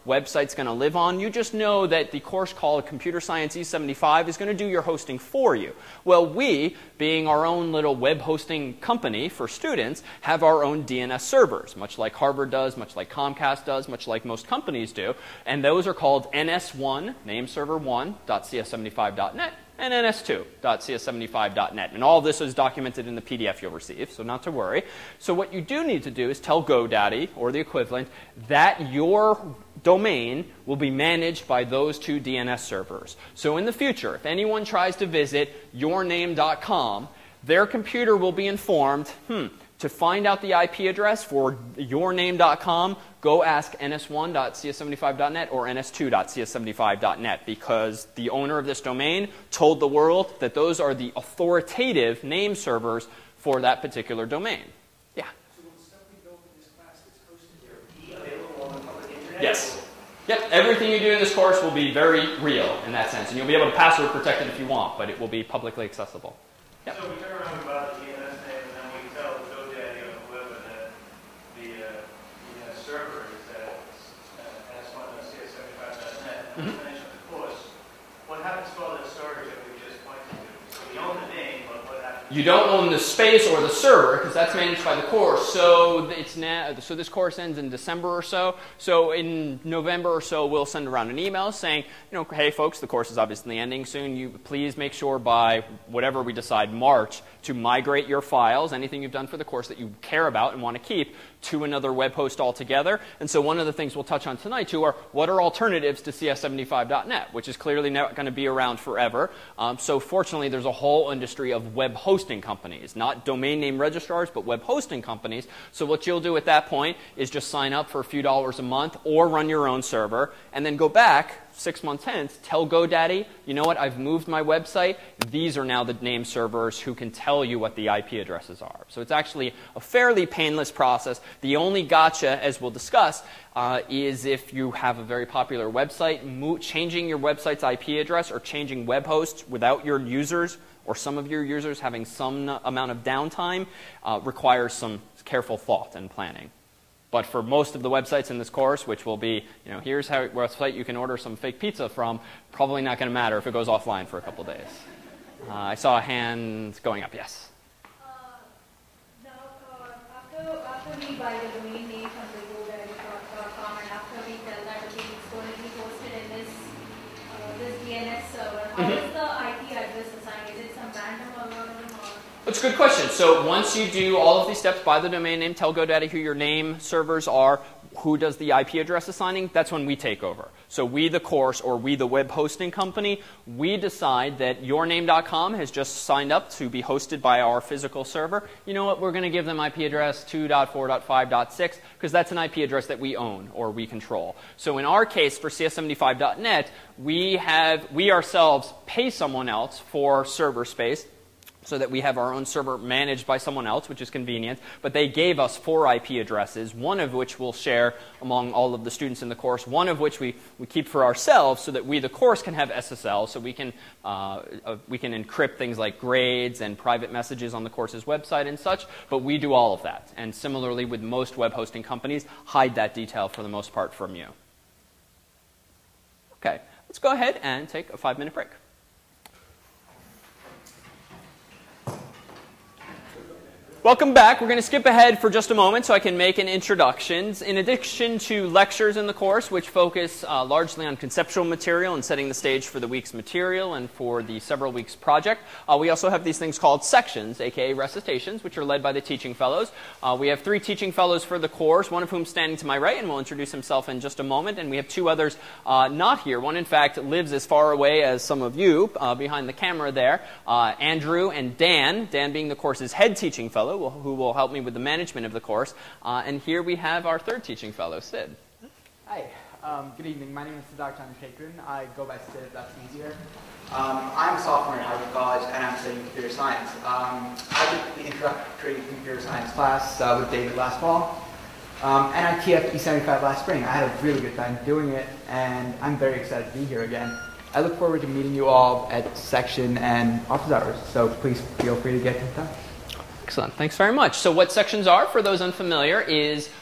website's going to live on. You just know that the course called Computer Science E seventy-five is going to do your hosting for you. Well, we, being our own little web hosting company for students, have our own D N S servers, much like Harvard does, much like Comcast does, much like most companies do. And those are called N S one, name server one dot C S seventy-five dot net, and N S two dot C S seventy-five dot net. And all of this is documented in the P D F you'll receive, so not to worry. So what you do need to do is tell GoDaddy, or the equivalent, that your domain will be managed by those two D N S servers. So in the future, if anyone tries to visit your name dot com, their computer will be informed, hmm, to find out the I P address for your name dot com, go ask N S one dot C S seventy-five dot net or N S two dot C S seventy-five dot net, because the owner of this domain told the world that those are the authoritative name servers for that particular domain. Yeah? So will the stuff we built in this class that's hosted here be available on the public internet? Yes. Yep, everything you do in this course will be very real in that sense. And you'll be able to password protect it if you want, but it will be publicly accessible. Yep. So we turn around and buy the D N S name, and then we tell GoDaddy or whoever that the uh, D N S server is at uh, N S one dot C S seventy-five dot net, and we finish up the course. What happens to all that storage that we just pointed to? So we own the name, but what happens? You don't own the space or the server, because that's managed by the course. So it's now, so this course ends in December or so. So in November or so, we'll send around an email saying, you know, hey folks, the course is obviously ending soon. You please make sure by whatever we decide, March, to migrate your files, anything you've done for the course that you care about and want to keep, to another web host altogether. And so one of the things we'll touch on tonight too are what are alternatives to C S seventy-five dot net, which is clearly not going to be around forever. Um, so fortunately, there's a whole industry of web hosting companies, not domain name registrars, but web hosting companies. So what you'll do at that point is just sign up for a few dollars a month or run your own server, and then go back six months hence, tell GoDaddy, you know what, I've moved my website. These are now the name servers who can tell you what the I P addresses are. So it's actually a fairly painless process. The only gotcha, as we'll discuss, uh, is if you have a very popular website, mo- changing your website's I P address or changing web hosts without your users or some of your users having some amount of downtime uh, requires some careful thought and planning. But for most of the websites in this course, which will be, you know, here's how website you can order some fake pizza from, probably not going to matter if it goes offline for a couple days. Uh, I saw a hand going up. Yes? Uh, now, uh, after, after we buy the domain name from the GoDaddy dot com and after we tell that okay, it's going to be hosted in this, uh, this D N S server, how Mm-hmm. is the I P address assigned? Is it some random algorithm or? That's a good question. So once you do all of these steps, buy the domain name, tell GoDaddy who your name servers are, who does the I P address assigning, that's when we take over. So we, the course, or we, the web hosting company, we decide that your name dot com has just signed up to be hosted by our physical server. You know what? We're going to give them I P address two dot four dot five dot six because that's an I P address that we own or we control. So in our case, for C S seventy-five dot net, we have we ourselves pay someone else for server space, so that we have our own server managed by someone else, which is convenient. But they gave us four I P addresses, one of which we'll share among all of the students in the course, one of which we, we keep for ourselves so that we, the course, can have S S L, so we can, uh, uh, we can encrypt things like grades and private messages on the course's website and such, but we do all of that. And similarly with most web hosting companies, hide that detail for the most part from you. Okay, let's go ahead and take a five-minute break. Welcome back. We're going to skip ahead for just a moment so I can make an introduction. In addition to lectures in the course, which focus uh, largely on conceptual material and setting the stage for the week's material and for the several weeks project, uh, we also have these things called sections, aka recitations, which are led by the teaching fellows. Uh, we have three teaching fellows for the course, one of whom standing to my right and will introduce himself in just a moment, and we have two others uh, not here. One, in fact, lives as far away as some of you uh, behind the camera there, uh, Andrew and Dan, Dan being the course's head teaching fellow, who will help me with the management of the course. Uh, and here we have our third teaching fellow, Sid. Hi. Um, good evening. My name is Siddharth Chandrasekharan. I go by Sid, if that's easier. Um, I'm a sophomore at Harvard College, and I'm studying computer science. Um, I took the introductory computer science class uh, with David last fall, um, and I T F'd E seventy-five last spring. I had a really good time doing it, and I'm very excited to be here again. I look forward to meeting you all at section and office hours, so please feel free to get in touch. Excellent. Thanks very much. So what sections are, for those unfamiliar, is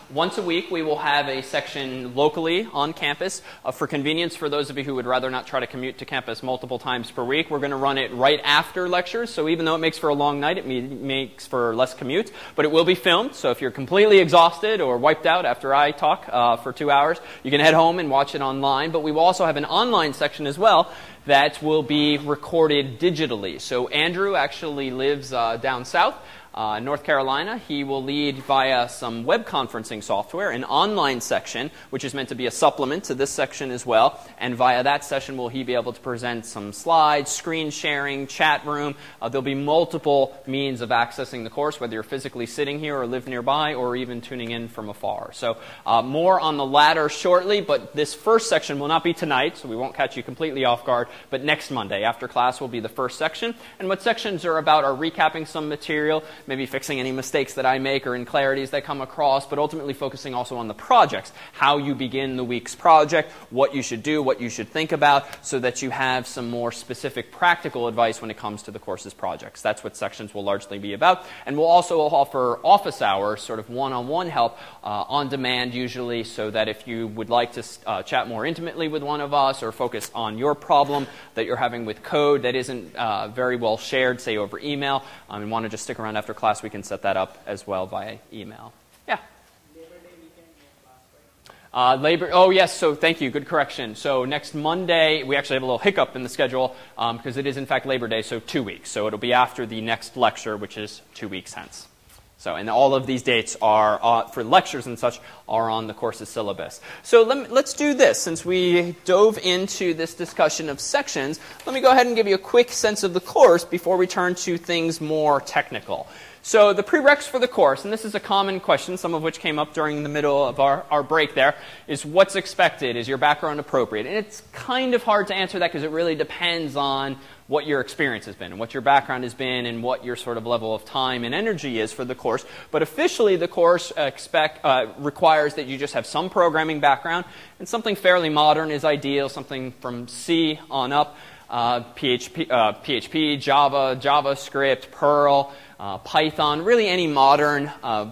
Once a week, we will have a section locally on campus. Uh, for convenience, for those of you who would rather not try to commute to campus multiple times per week, we're going to run it right after lectures. So even though it makes for a long night, it me- makes for less commute. But it will be filmed, so if you're completely exhausted or wiped out after I talk uh, for two hours, you can head home and watch it online. But we will also have an online section as well that will be recorded digitally. So Andrew actually lives uh, down south. Uh, North Carolina. He will lead via some web conferencing software, an online section, which is meant to be a supplement to this section as well. And via that session will he be able to present some slides, screen sharing, chat room. Uh, there'll be multiple means of accessing the course, whether you're physically sitting here or live nearby or even tuning in from afar. So uh, more on the latter shortly, but this first section will not be tonight, so we won't catch you completely off guard, but next Monday after class will be the first section. And what sections are about are recapping some material, maybe fixing any mistakes that I make or inclarities that come across, but ultimately focusing also on the projects, how you begin the week's project, what you should do, what you should think about, so that you have some more specific practical advice when it comes to the course's projects. That's what sections will largely be about. And we'll also offer office hours, sort of one-on-one help, uh, on demand usually, so that if you would like to uh, chat more intimately with one of us or focus on your problem that you're having with code that isn't uh, very well shared, say over email, um, and want to just stick around after class, we can set that up as well via email. Yeah? Labor Day weekend, no class, right? Uh, labor, oh yes, so thank you, good correction. So next Monday, we actually have a little hiccup in the schedule um, because it is in fact Labor Day, so two weeks. So it'll be after the next lecture, which is two weeks hence. So, and all of these dates are, uh, for lectures and such, are on the course's syllabus. So let me, let's do this. Since we dove into this discussion of sections, let me go ahead and give you a quick sense of the course before we turn to things more technical. So the prereqs for the course, and this is a common question, some of which came up during the middle of our, our break there, is what's expected? Is your background appropriate? And it's kind of hard to answer that because it really depends on what your experience has been and what your background has been and what your sort of level of time and energy is for the course. But officially, the course expect, uh, requires that you just have some programming background, and something fairly modern is ideal, something from C on up, uh, P H P, uh, P H P, Java, JavaScript, Perl, uh, Python, really any modern uh,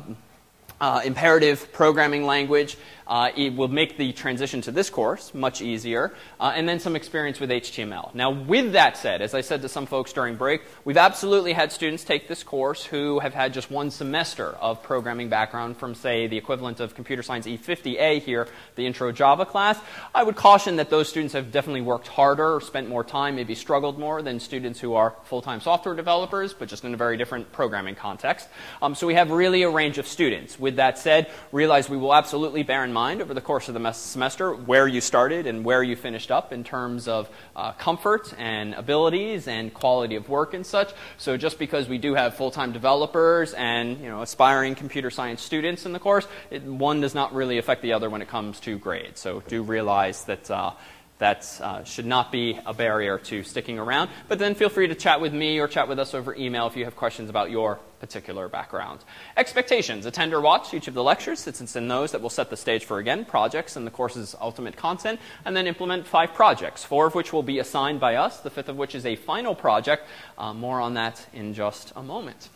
uh, imperative programming language. Uh, it will make the transition to this course much easier, uh, and then some experience with H T M L. Now, with that said, as I said to some folks during break, we've absolutely had students take this course who have had just one semester of programming background from, say, the equivalent of Computer Science E fifty A here, the Intro Java class. I would caution that those students have definitely worked harder or spent more time, maybe struggled more than students who are full-time software developers, but just in a very different programming context. Um, so we have really a range of students. With that said, realize we will absolutely bear in mind mind over the course of the semester where you started and where you finished up in terms of uh, comfort and abilities and quality of work and such. So just because we do have full-time developers and, you know, aspiring computer science students in the course, it, one does not really affect the other when it comes to grades. So do realize that uh, that uh, should not be a barrier to sticking around. But then feel free to chat with me or chat with us over email if you have questions about your particular background. Expectations. Attend or watch each of the lectures, since it's in those that will set the stage for, again, projects and the course's ultimate content, and then implement five projects, four of which will be assigned by us, the fifth of which is a final project. Uh, more on that in just a moment.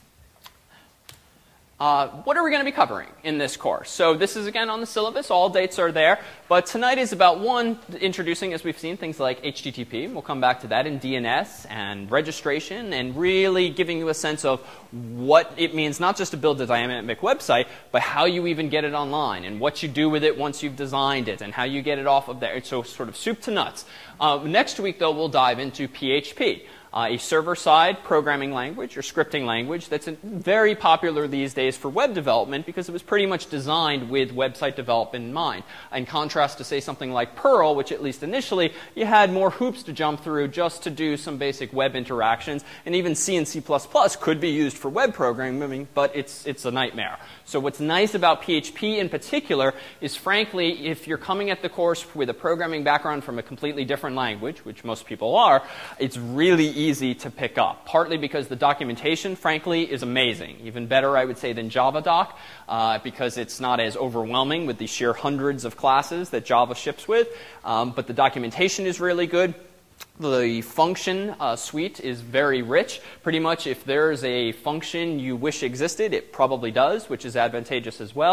Uh, what are we going to be covering in this course? So this is, again, on the syllabus. All dates are there. But tonight is about, one, introducing, as we've seen, things like H T T P. We'll come back to that, in D N S and registration, and really giving you a sense of what it means not just to build a dynamic website, but how you even get it online and what you do with it once you've designed it and how you get it off of there. So sort of soup to nuts. Uh, next week, though, we'll dive into P H P. Uh, a server-side programming language or scripting language that's very popular these days for web development because it was pretty much designed with website development in mind. In contrast to, say, something like Perl, which at least initially you had more hoops to jump through just to do some basic web interactions, and even C and C plus plus could be used for web programming, but it's, it's a nightmare. So what's nice about P H P in particular is, frankly, if you're coming at the course with a programming background from a completely different language, which most people are, it's really easy to pick up, partly because the documentation, frankly, is amazing. Even better, I would say, than JavaDoc, uh, because it's not as overwhelming with the sheer hundreds of classes that Java ships with, um, but the documentation is really good. The function uh, suite is very rich. Pretty much if there's a function you wish existed, it probably does, which is advantageous as well.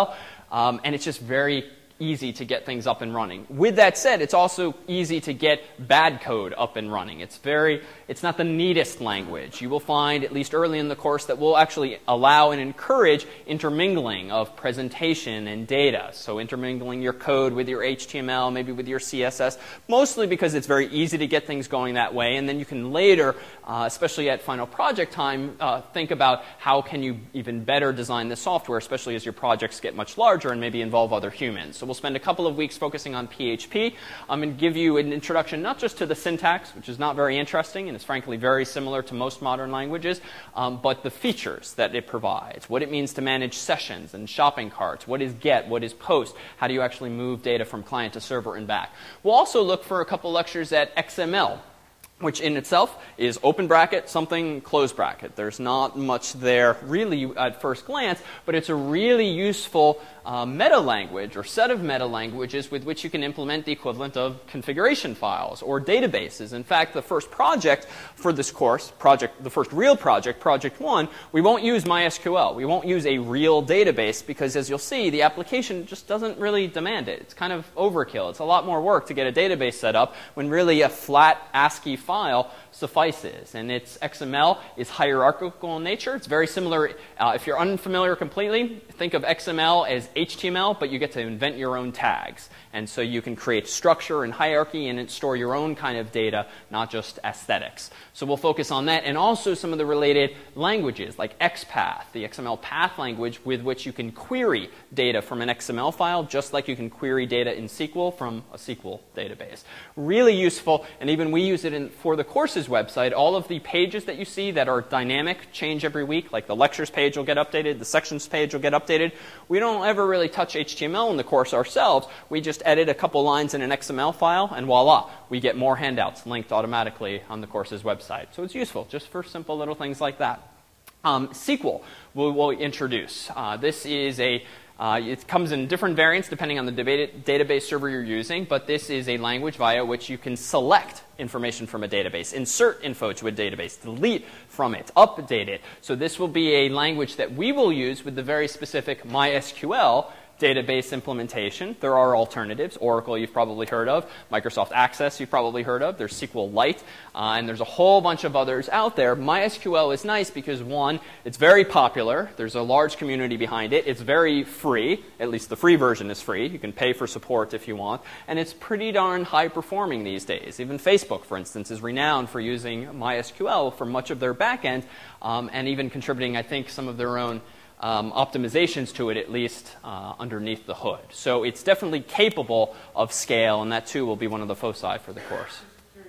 um, and it's just very easy to get things up and running. With that said, it's also easy to get bad code up and running. It's very, it's not the neatest language. You will find, at least early in the course, that we'll actually allow and encourage intermingling of presentation and data. So intermingling your code with your H T M L, maybe with your C S S, mostly because it's very easy to get things going that way. And then you can later, uh, especially at final project time, uh, think about how can you even better design the software, especially as your projects get much larger and maybe involve other humans. So we'll spend a couple of weeks focusing on P H P. I'm going to give you an introduction not just to the syntax, which is not very interesting and is frankly very similar to most modern languages, um, but the features that it provides, what it means to manage sessions and shopping carts, what is GET, what is POST, how do you actually move data from client to server and back. We'll also look for a couple lectures at X M L, which in itself is open bracket, something, close bracket. There's not much there really at first glance, but it's a really useful uh, meta language or set of meta languages with which you can implement the equivalent of configuration files or databases. In fact, the first project for this course, project, the first real project, Project One, we won't use MySQL. We won't use a real database because, as you'll see, the application just doesn't really demand it. It's kind of overkill. It's a lot more work to get a database set up when really a flat ASCII file suffices. And its X M L is hierarchical in nature. It's very similar. Uh, if you're unfamiliar completely, think of X M L as H T M L, but you get to invent your own tags. And so you can create structure and hierarchy and store your own kind of data, not just aesthetics. So we'll focus on that, and also some of the related languages like X path, the X M L path language with which you can query data from an X M L file, just like you can query data in S Q L from a S Q L database. Really useful, and even we use it in, for the courses website. All of the pages that you see that are dynamic change every week, like the lectures page will get updated, the sections page will get updated. We don't ever really touch H T M L in the course ourselves. We just edit a couple lines in an X M L file, and voila, we get more handouts linked automatically on the course's website. So it's useful just for simple little things like that. Um, S Q L we will introduce. Uh, this is a Uh, it comes in different variants depending on the database server you're using, but this is a language via which you can select information from a database, insert info to a database, delete from it, update it. So this will be a language that we will use with the very specific MySQL database implementation. There are alternatives. Oracle you've probably heard of. Microsoft Access you've probably heard of. There's S Q L Lite. Uh, and there's a whole bunch of others out there. MySQL is nice because, one, it's very popular. There's a large community behind it. It's very free. At least the free version is free. You can pay for support if you want. And it's pretty darn high performing these days. Even Facebook, for instance, is renowned for using MySQL for much of their backend, um, and even contributing, I think, some of their own Um, optimizations to it, at least uh, underneath the hood. So it's definitely capable of scale, and that too will be one of the foci for the course.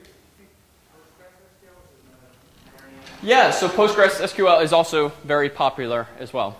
Yeah, so PostgreSQL is also very popular as well.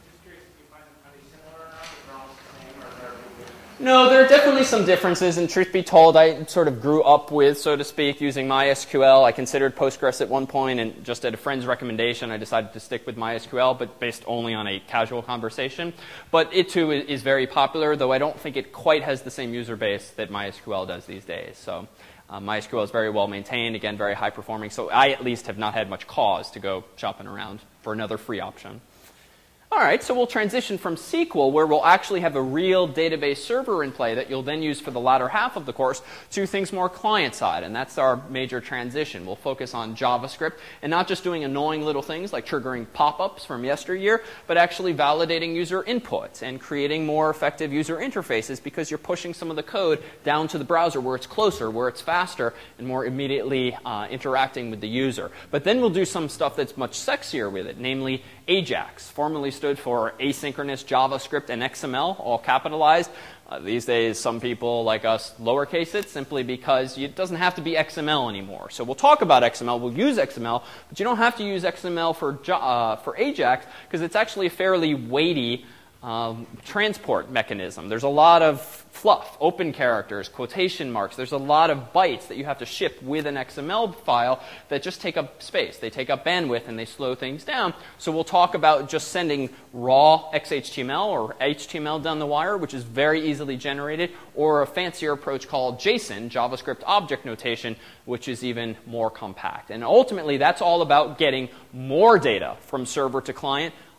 No, there are definitely some differences, and truth be told, I sort of grew up with, so to speak, using MySQL. I considered Postgres at one point, and just at a friend's recommendation, I decided to stick with MySQL, but based only on a casual conversation. But it, too, is very popular, though I don't think it quite has the same user base that MySQL does these days. So uh, MySQL is very well maintained, again, very high performing, so I at least have not had much cause to go shopping around for another free option. All right, so we'll transition from S Q L, where we'll actually have a real database server in play that you'll then use for the latter half of the course, to things more client-side, and that's our major transition. We'll focus on JavaScript, and not just doing annoying little things like triggering pop-ups from yesteryear, but actually validating user inputs and creating more effective user interfaces because you're pushing some of the code down to the browser where it's closer, where it's faster, and more immediately uh, interacting with the user. But then we'll do some stuff that's much sexier with it, namely AJAX, formerly stood for asynchronous JavaScript and X M L, all capitalized. Uh, these days, some people like us lowercase it simply because it doesn't have to be X M L anymore. So we'll talk about X M L, we'll use X M L, but you don't have to use X M L for, uh, for AJAX because it's actually a fairly weighty Um, transport mechanism. There's a lot of fluff, open characters, quotation marks. There's a lot of bytes that you have to ship with an X M L file that just take up space. They take up bandwidth and they slow things down. So we'll talk about just sending raw X H T M L or H T M L down the wire, which is very easily generated, or a fancier approach called JSON, JavaScript Object Notation, which is even more compact. And ultimately, that's all about getting more data from server to client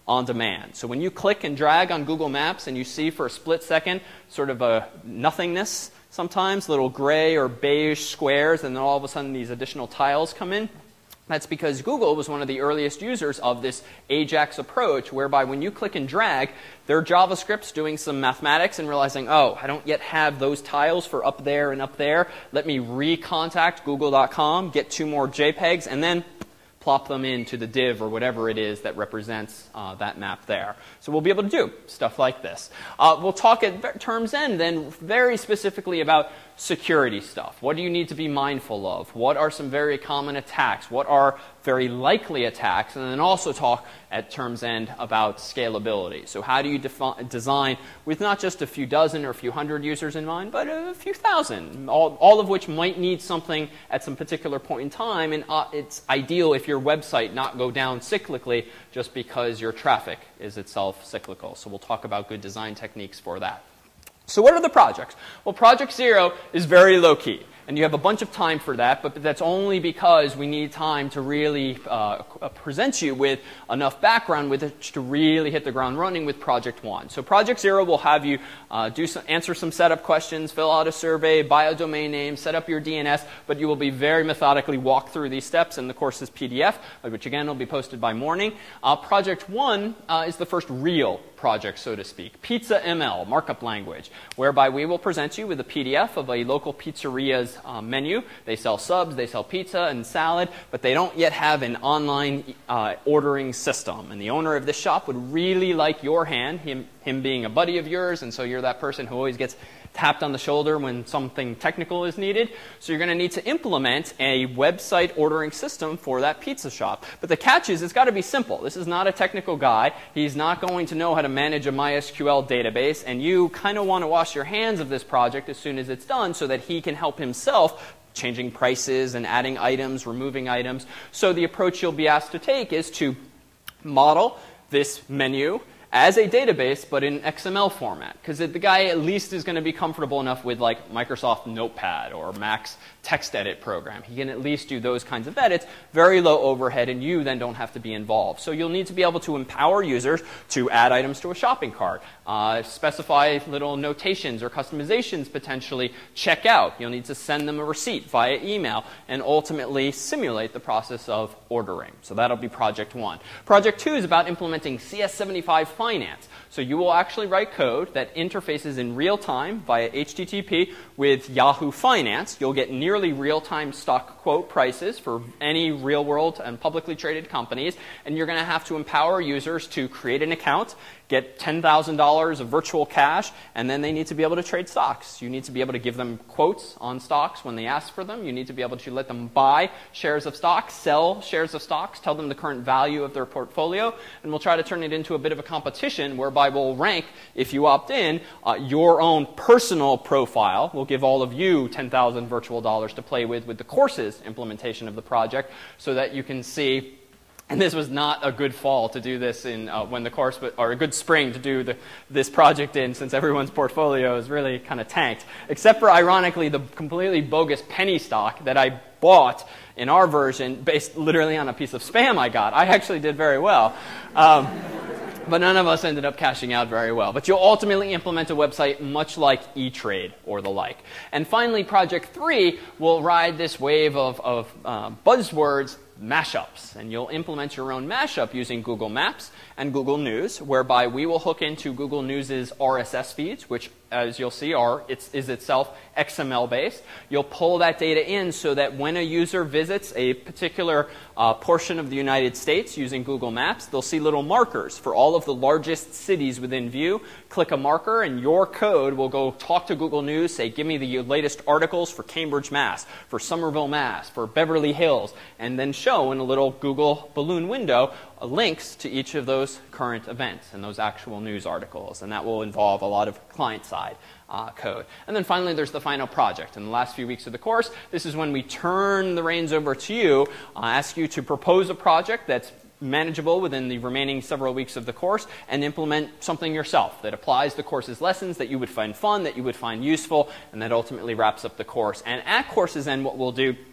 on demand. So when you click and drag on Google Maps and you see for a split second sort of a nothingness sometimes, little gray or beige squares, and then all of a sudden these additional tiles come in, that's because Google was one of the earliest users of this AJAX approach, whereby when you click and drag, their JavaScript's doing some mathematics and realizing, oh, I don't yet have those tiles for up there and up there. Let me recontact google dot com, get two more JPEGs, and then plop them into the div or whatever it is that represents uh, that map there. So we'll be able to do stuff like this. Uh, we'll talk at term's end then very specifically about security stuff. What do you need to be mindful of? What are some very common attacks? What are very likely attacks? And then also talk at term's end about scalability. So how do you design with not just a few dozen or a few hundred users in mind, but a few thousand, all, all of which might need something at some particular point in time. And uh, it's ideal if your website not go down cyclically just because your traffic is itself cyclical. So we'll talk about good design techniques for that. So what are the projects? Well, Project Zero is very low-key, and you have a bunch of time for that, but that's only because we need time to really uh, present you with enough background with which to really hit the ground running with Project One. So Project Zero will have you uh, do some, answer some setup questions, fill out a survey, buy a domain name, set up your D N S, but you will be very methodically walk through these steps in the course's P D F, which again will be posted by morning. Uh, Project One uh, is the first real project, so to speak. Pizza M L, markup language, whereby we will present you with a P D F of a local pizzeria's uh, menu. They sell subs, they sell pizza and salad, but they don't yet have an online uh, ordering system. And the owner of this shop would really like your hand, him, him being a buddy of yours, and so you're that person who always gets tapped on the shoulder when something technical is needed. So you're going to need to implement a website ordering system for that pizza shop. But the catch is it's got to be simple. This is not a technical guy. He's not going to know how to manage a MySQL database, and you kind of want to wash your hands of this project as soon as it's done so that he can help himself changing prices and adding items, removing items. So the approach you'll be asked to take is to model this menu as a database, but in X M L format, because the guy at least is going to be comfortable enough with like Microsoft Notepad or Mac's text edit program. He can at least do those kinds of edits, very low overhead, and you then don't have to be involved. So you'll need to be able to empower users to add items to a shopping cart, uh, specify little notations or customizations potentially, check out. You'll need to send them a receipt via email, and ultimately simulate the process of ordering. So that'll be Project One. Project Two is about implementing C S seventy-five Finance. So you will actually write code that interfaces in real time via H T T P with Yahoo Finance. You'll get nearly real-time stock quote prices for any real-world and publicly traded companies, and you're going to have to empower users to create an account, get ten thousand dollars of virtual cash, and then they need to be able to trade stocks. You need to be able to give them quotes on stocks when they ask for them. You need to be able to let them buy shares of stocks, sell shares of stocks, tell them the current value of their portfolio, and we'll try to turn it into a bit of a competition whereby we'll rank, if you opt in, uh, your own personal profile. We'll give all of you ten thousand virtual dollars to play with with the course's implementation of the project so that you can see. And this was not a good fall to do this in uh, when the course, or a good spring to do the, this project in, since everyone's portfolio is really kind of tanked. Except for, ironically, the completely bogus penny stock that I bought in our version based literally on a piece of spam I got. I actually did very well. Um, But none of us ended up cashing out very well. But you'll ultimately implement a website much like E-Trade or the like. And finally, Project Three will ride this wave of, of uh, buzzwords, mashups. And you'll implement your own mashup using Google Maps and Google News, whereby we will hook into Google News' R S S feeds, which, as you'll see, are it's, is itself X M L-based. You'll pull that data in so that when a user visits a particular uh, portion of the United States using Google Maps, they'll see little markers for all of the largest cities within view. Click a marker, and your code will go talk to Google News, say, give me the latest articles for Cambridge, Mass, for Somerville, Mass, for Beverly Hills, and then show in a little Google balloon window uh, links to each of those current events and those actual news articles. And that will involve a lot of client-side uh, code. And then finally, there's the final project. In the last few weeks of the course, this is when we turn the reins over to you, uh, ask you to propose a project that's manageable within the remaining several weeks of the course, and implement something yourself that applies the course's lessons that you would find fun, that you would find useful, and that ultimately wraps up the course. And at course's end, what we'll do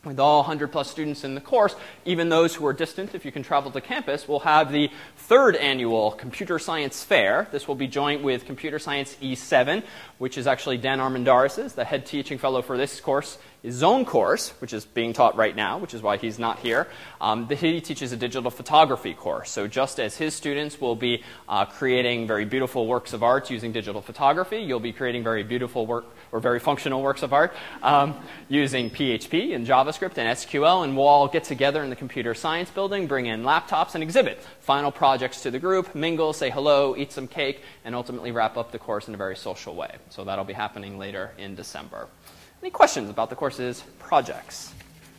with all one hundred plus students in the course, even those who are distant, if you can travel to campus, will have the third annual Computer Science Fair. This will be joint with Computer Science E seven, which is actually Dan Armendariz', the head teaching fellow for this course, his own course, which is being taught right now, which is why he's not here. Um, he teaches a digital photography course. So just as his students will be uh, creating very beautiful works of art using digital photography, you'll be creating very beautiful work or very functional works of art um, using P H P and JavaScript and S Q L, and we'll all get together in the computer science building, bring in laptops, and exhibit final projects to the group, mingle, say hello, eat some cake, and ultimately wrap up the course in a very social way. So that'll be happening later in December. Any questions about the course's projects?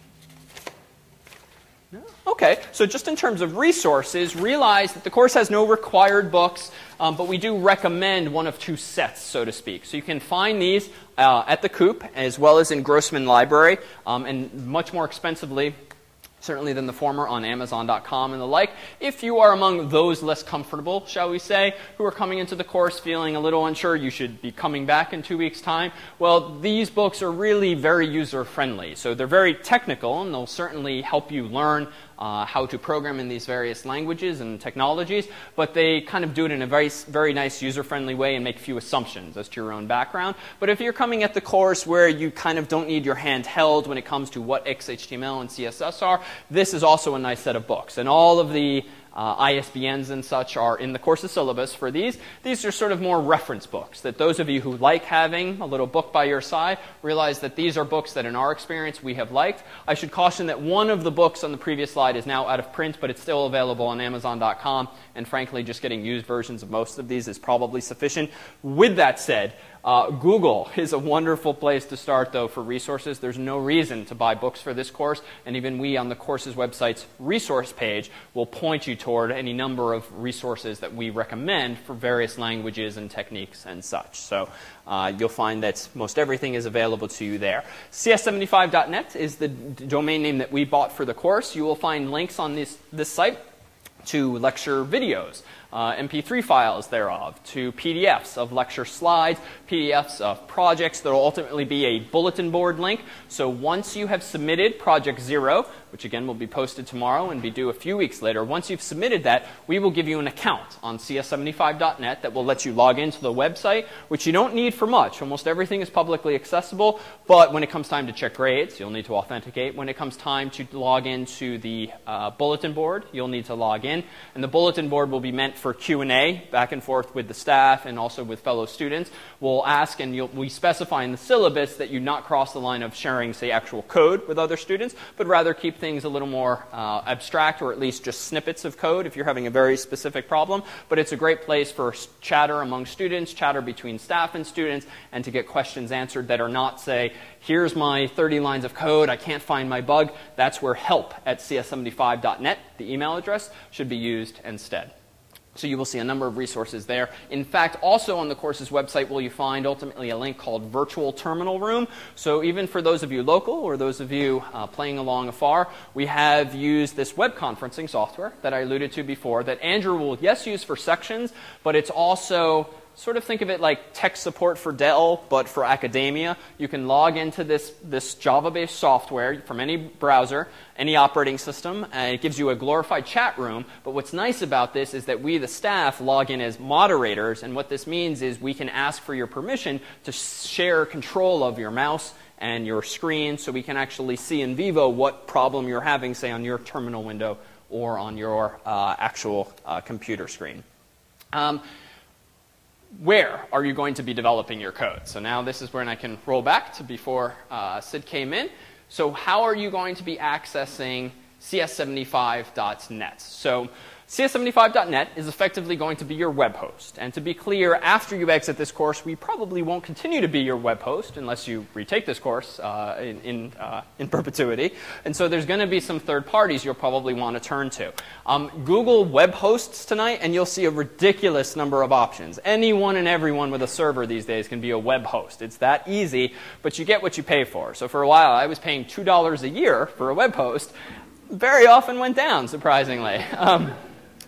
No? Okay, so just in terms of resources, realize that the course has no required books, um, but we do recommend one of two sets, so to speak. So you can find these uh, at the Coop, as well as in Grossman Library, um, and much more expensively, certainly than the former, on Amazon dot com and the like. If you are among those less comfortable, shall we say, who are coming into the course feeling a little unsure, you should be coming back in two weeks' time, well, these books are really very user-friendly. So they're very technical, and they'll certainly help you learn uh, how to program in these various languages and technologies, but they kind of do it in a very, very nice user-friendly way and make few assumptions as to your own background. But if you're coming at the course where you kind of don't need your hand held when it comes to what X H T M L and C S S are, this is also a nice set of books. And all of the uh, I S B Ns and such are in the course's syllabus for these. These are sort of more reference books that those of you who like having a little book by your side realize that these are books that in our experience we have liked. I should caution that one of the books on the previous slide is now out of print, but it's still available on Amazon dot com. And frankly, just getting used versions of most of these is probably sufficient. With that said, Uh, Google is a wonderful place to start, though, for resources. There's no reason to buy books for this course, and even we on the course's website's resource page will point you toward any number of resources that we recommend for various languages and techniques and such. So uh, you'll find that most everything is available to you there. C S seventy-five dot net is the d- domain name that we bought for the course. You will find links on this, this site to lecture videos, Uh, M P three files thereof, to P D Fs of lecture slides, P D Fs of projects. There will ultimately be a bulletin board link. So once you have submitted Project Zero, which again will be posted tomorrow and be due a few weeks later, once you've submitted that, we will give you an account on C S seventy-five dot net that will let you log into the website, which you don't need for much. Almost everything is publicly accessible, but when it comes time to check grades, you'll need to authenticate. When it comes time to log into the uh, bulletin board, you'll need to log in. And the bulletin board will be meant for Q and A, back and forth with the staff and also with fellow students. We'll ask, and you'll, we specify in the syllabus that you not cross the line of sharing, say, actual code with other students, but rather keep things a little more uh, abstract, or at least just snippets of code if you're having a very specific problem. But it's a great place for chatter among students, chatter between staff and students, and to get questions answered that are not, say, here's my thirty lines of code, I can't find my bug. That's where help at C S seventy-five dot net, the email address, should be used instead. So you will see a number of resources there. In fact, also on the course's website will you find ultimately a link called Virtual Terminal Room. So even for those of you local or those of you uh, playing along afar, we have used this web conferencing software that I alluded to before that Andrew will, yes, use for sections, but it's also sort of think of it like tech support for Dell, but for academia. You can log into this, this Java-based software from any browser, any operating system, and it gives you a glorified chat room. But what's nice about this is that we, the staff, log in as moderators, and what this means is we can ask for your permission to share control of your mouse and your screen, so we can actually see in vivo what problem you're having, say, on your terminal window or on your uh, actual uh, computer screen. Um, Where are you going to be developing your code? So now this is when I can roll back to before uh, Sid came in. So how are you going to be accessing C S seventy-five dot net? So C S seventy-five dot net is effectively going to be your web host. And to be clear, after you exit this course, we probably won't continue to be your web host unless you retake this course uh, in, in, uh, in perpetuity. And so there's going to be some third parties you'll probably want to turn to. Um, Google web hosts tonight, and you'll see a ridiculous number of options. Anyone and everyone with a server these days can be a web host. It's that easy, but you get what you pay for. So for a while, I was paying two dollars a year for a web host. Very often went down, surprisingly. Um,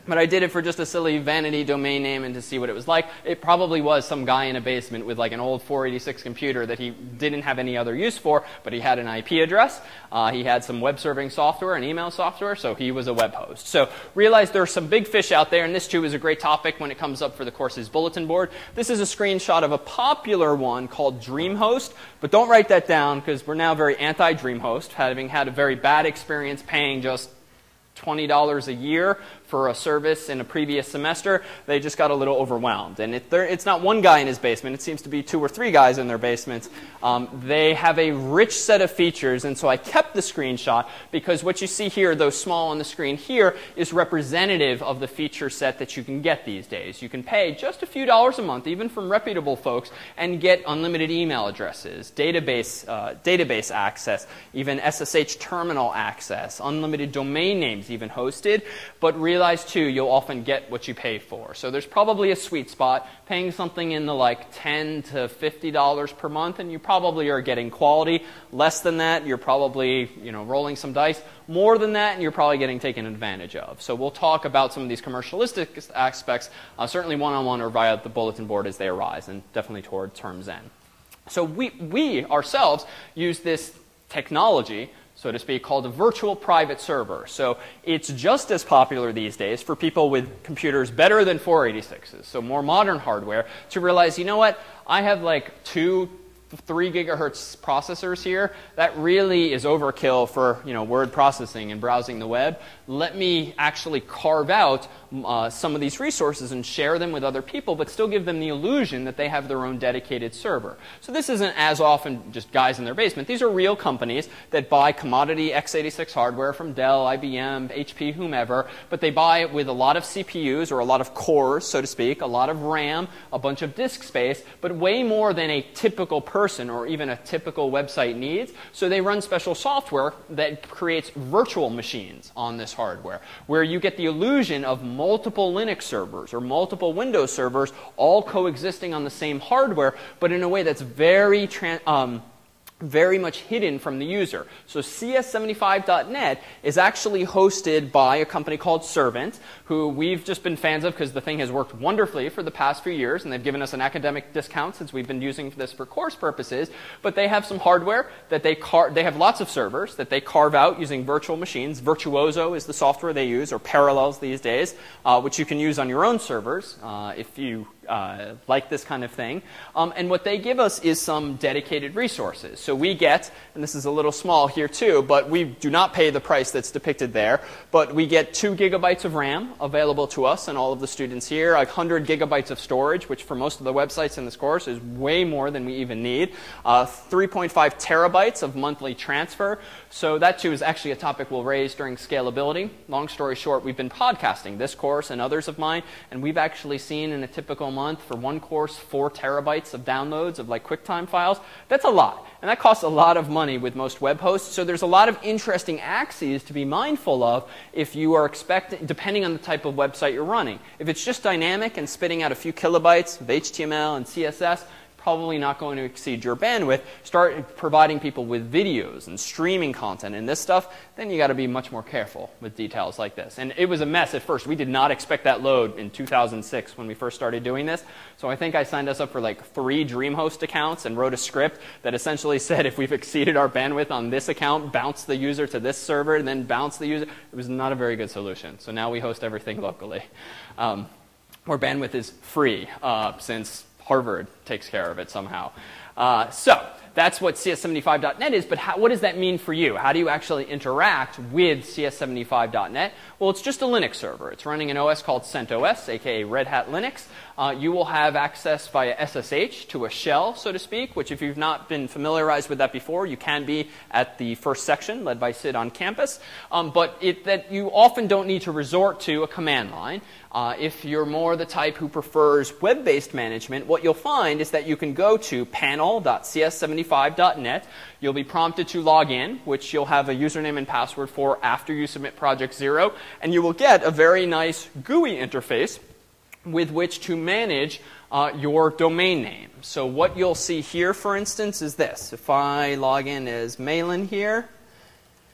But I did it for just a silly vanity domain name and to see what it was like. It probably was some guy in a basement with like an old four eighty-six computer that he didn't have any other use for, but he had an I P address. Uh, he had some web serving software and email software, so he was a web host. So realize there are some big fish out there, and this too is a great topic when it comes up for the course's bulletin board. This is a screenshot of a popular one called DreamHost, but don't write that down because we're now very anti-DreamHost, having had a very bad experience paying just twenty dollars a year for a service in a previous semester. They just got a little overwhelmed. And it, it's not one guy in his basement. It seems to be two or three guys in their basements. Um, they have a rich set of features, and so I kept the screenshot because what you see here, though small on the screen here, is representative of the feature set that you can get these days. You can pay just a few dollars a month, even from reputable folks, and get unlimited email addresses, database, uh, database access, even S S H terminal access, unlimited domain names even hosted, but realize too you'll often get what you pay for. So there's probably a sweet spot, paying something in the like ten to fifty dollars per month, and you probably are getting quality. Less than that, you're probably, you know, rolling some dice. More than that, and you're probably getting taken advantage of. So we'll talk about some of these commercialistic aspects, uh, certainly one-on-one or via the bulletin board as they arise, and definitely toward term's end. So we, we ourselves use this technology, so to speak, called a virtual private server. So it's just as popular these days for people with computers better than four eighty-sixes, so more modern hardware, to realize, you know what, I have like two, three gigahertz processors here. That really is overkill for, you know, word processing and browsing the web. Let me actually carve out uh, some of these resources and share them with other people, but still give them the illusion that they have their own dedicated server. So this isn't as often just guys in their basement. These are real companies that buy commodity x eighty-six hardware from Dell, I B M, H P, whomever, but they buy it with a lot of C P Us or a lot of cores, so to speak, a lot of RAM, a bunch of disk space, but way more than a typical person or even a typical website needs. So they run special software that creates virtual machines on this hardware, where you get the illusion of multiple Linux servers or multiple Windows servers all coexisting on the same hardware, but in a way that's very tran um, very much hidden from the user. So C S seventy-five dot net is actually hosted by a company called Servant, who we've just been fans of because the thing has worked wonderfully for the past few years, and they've given us an academic discount since we've been using this for course purposes. But they have some hardware that they car they have lots of servers that they carve out using virtual machines. Virtuoso is the software they use, or Parallels these days, uh, which you can use on your own servers uh, if you Uh, like this kind of thing. Um, and what they give us is some dedicated resources. So we get, and this is a little small here too, but we do not pay the price that's depicted there, but we get two gigabytes of RAM available to us and all of the students here, like one hundred gigabytes of storage, which for most of the websites in this course is way more than we even need, uh, three point five terabytes of monthly transfer. So that too is actually a topic we'll raise during scalability. Long story short, we've been podcasting this course and others of mine, and we've actually seen in a typical month for one course four terabytes of downloads of like QuickTime files. That's a lot, and that costs a lot of money with most web hosts. So there's a lot of interesting axes to be mindful of if you are expecting, depending on the type of website you're running. If it's just dynamic and spitting out a few kilobytes of H T M L and C S S, probably not going to exceed your bandwidth. Start providing people with videos and streaming content and this stuff, then you got to be much more careful with details like this. And it was a mess at first. We did not expect that load in two thousand six when we first started doing this. So I think I signed us up for like three DreamHost accounts and wrote a script that essentially said if we've exceeded our bandwidth on this account, bounce the user to this server, and then bounce the user. It was not a very good solution. So now we host everything locally. Um, where bandwidth is free uh, since Harvard takes care of it somehow. Uh, so that's what C S seventy-five dot net is, but how, what does that mean for you? How do you actually interact with C S seventy-five dot net? Well, it's just a Linux server. It's running an O S called CentOS, aka Red Hat Linux. Uh, you will have access via S S H to a shell, so to speak, which if you've not been familiarized with that before, you can be at the first section led by Sid on campus. Um, but it, that you often don't need to resort to a command line. Uh, if you're more the type who prefers web-based management, what you'll find is that you can go to panel dot C S seventy-five dot net. You'll be prompted to log in, which you'll have a username and password for after you submit Project Zero, and you will get a very nice G U I interface with which to manage uh, your domain name. So what you'll see here, for instance, is this. If I log in as Malin here,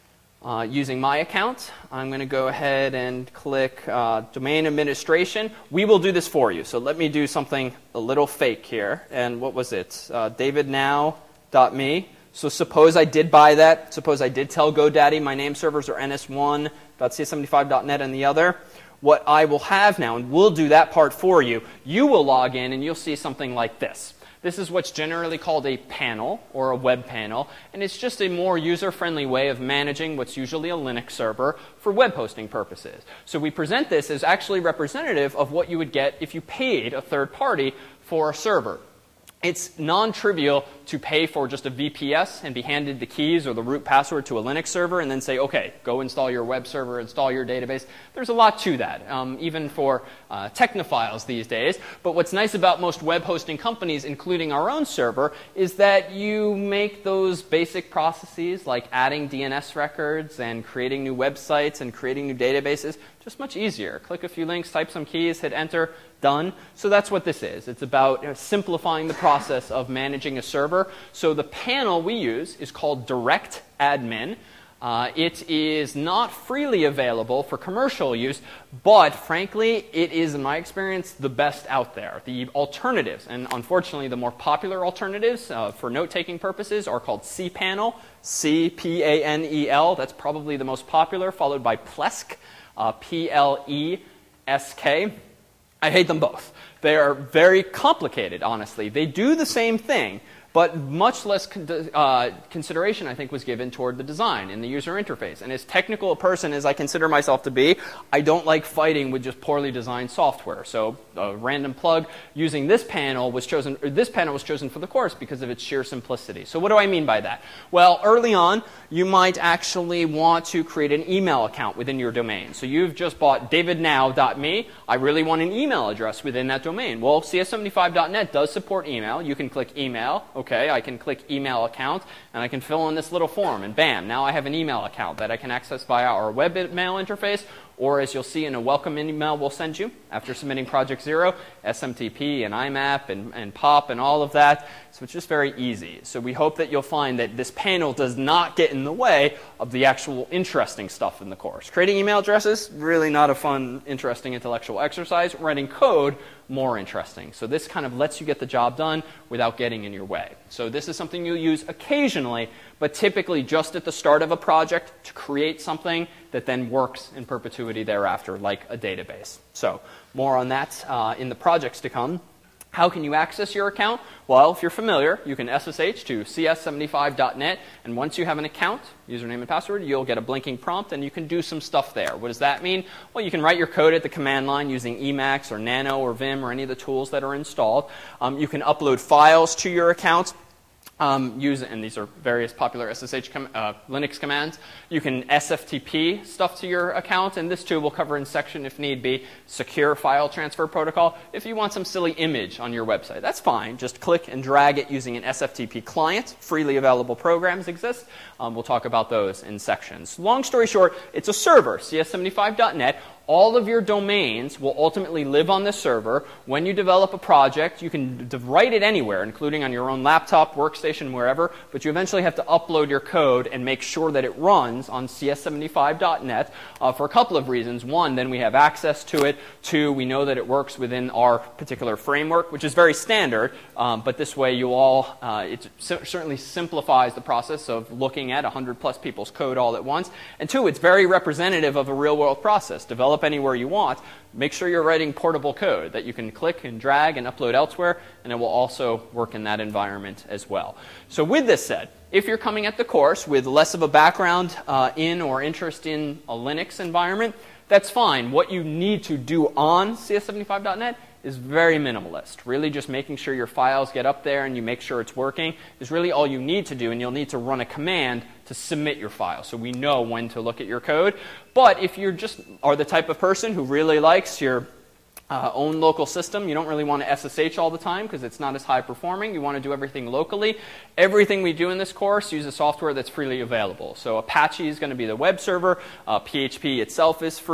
uh, using my account. I'm going to go ahead and click uh, Domain Administration. We will do this for you. So let me do something a little fake here. And what was it? Uh, david now dot me. So suppose I did buy that. Suppose I did tell GoDaddy my name servers are N S one dot C S seventy-five dot net and the other. What I will have now, and we'll do that part for you, you will log in and you'll see something like this. This is what's generally called a panel or a web panel, and it's just a more user-friendly way of managing what's usually a Linux server for web hosting purposes. So we present this as actually representative of what you would get if you paid a third party for a server. It's non-trivial to pay for just a V P S and be handed the keys or the root password to a Linux server and then say, okay, go install your web server, install your database. There's a lot to that, um, even for uh, technophiles these days. But what's nice about most web hosting companies, including our own server, is that you make those basic processes like adding D N S records and creating new websites and creating new databases just much easier. Click a few links, type some keys, hit enter, done. So that's what this is. It's about you know, simplifying the process of managing a server. So the panel we use is called Direct Admin. Uh, it is not freely available for commercial use, but frankly, it is, in my experience, the best out there. The alternatives, and unfortunately the more popular alternatives uh, for note-taking purposes are called cPanel, C P A N E L. That's probably the most popular, followed by Plesk, uh, P L E S K. I hate them both. They are very complicated, honestly. They do the same thing, but much less con uh, consideration, I think, was given toward the design and the user interface. And as technical a person as I consider myself to be, I don't like fighting with just poorly designed software. So a random plug using this panel was chosen, or this panel was chosen for the course because of its sheer simplicity. So what do I mean by that? Well, early on, you might actually want to create an email account within your domain. So you've just bought david now dot me. I really want an email address within that domain. Well, C S seventy-five dot net does support email. You can click email. Okay, I can click email account, and I can fill in this little form, and bam, now I have an email account that I can access via our web mail interface, or as you'll see in a welcome email we'll send you after submitting Project Zero, S M T P and I M A P and, and POP and all of that. So it's just very easy. So we hope that you'll find that this panel does not get in the way of the actual interesting stuff in the course. Creating email addresses, really not a fun, interesting intellectual exercise. Writing code, more interesting. So this kind of lets you get the job done without getting in your way. So this is something you'll use occasionally, but typically just at the start of a project to create something that then works in perpetuity thereafter, like a database. So more on that uh, in the projects to come. How can you access your account? Well, if you're familiar, you can S S H to C S seventy-five dot net, and once you have an account, username and password, you'll get a blinking prompt, and you can do some stuff there. What does that mean? Well, you can write your code at the command line using Emacs or Nano or Vim or any of the tools that are installed. Um, you can upload files to your account. Um, use, and these are various popular S S H com uh, Linux commands. You can S F T P stuff to your account, and this too we'll cover in section if need be. Secure file transfer protocol. If you want some silly image on your website, that's fine. Just click and drag it using an S F T P client. Freely available programs exist. Um, we'll talk about those in sections. Long story short, it's a server, C S seventy-five dot net. All of your domains will ultimately live on this server. When you develop a project, you can write it anywhere, including on your own laptop, workstation, wherever, but you eventually have to upload your code and make sure that it runs on C S seventy-five dot net uh, for a couple of reasons. One, then we have access to it. Two, we know that it works within our particular framework, which is very standard, um, but this way you all, uh, it certainly simplifies the process of looking at one hundred plus people's code all at once. And two, it's very representative of a real-world process. Develop anywhere you want. Make sure you're writing portable code that you can click and drag and upload elsewhere, and it will also work in that environment as well. So with this said, if you're coming at the course with less of a background uh, in or interest in a Linux environment, that's fine. What you need to do on C S seventy-five dot net is very minimalist. Really just making sure your files get up there and you make sure it's working is really all you need to do, and you'll need to run a command to submit your file so we know when to look at your code. But if you just are the type of person who really likes your uh, own local system, you don't really want to S S H all the time because it's not as high performing, you want to do everything locally, everything we do in this course uses software that's freely available. So Apache is going to be the web server, uh, P H P itself is free,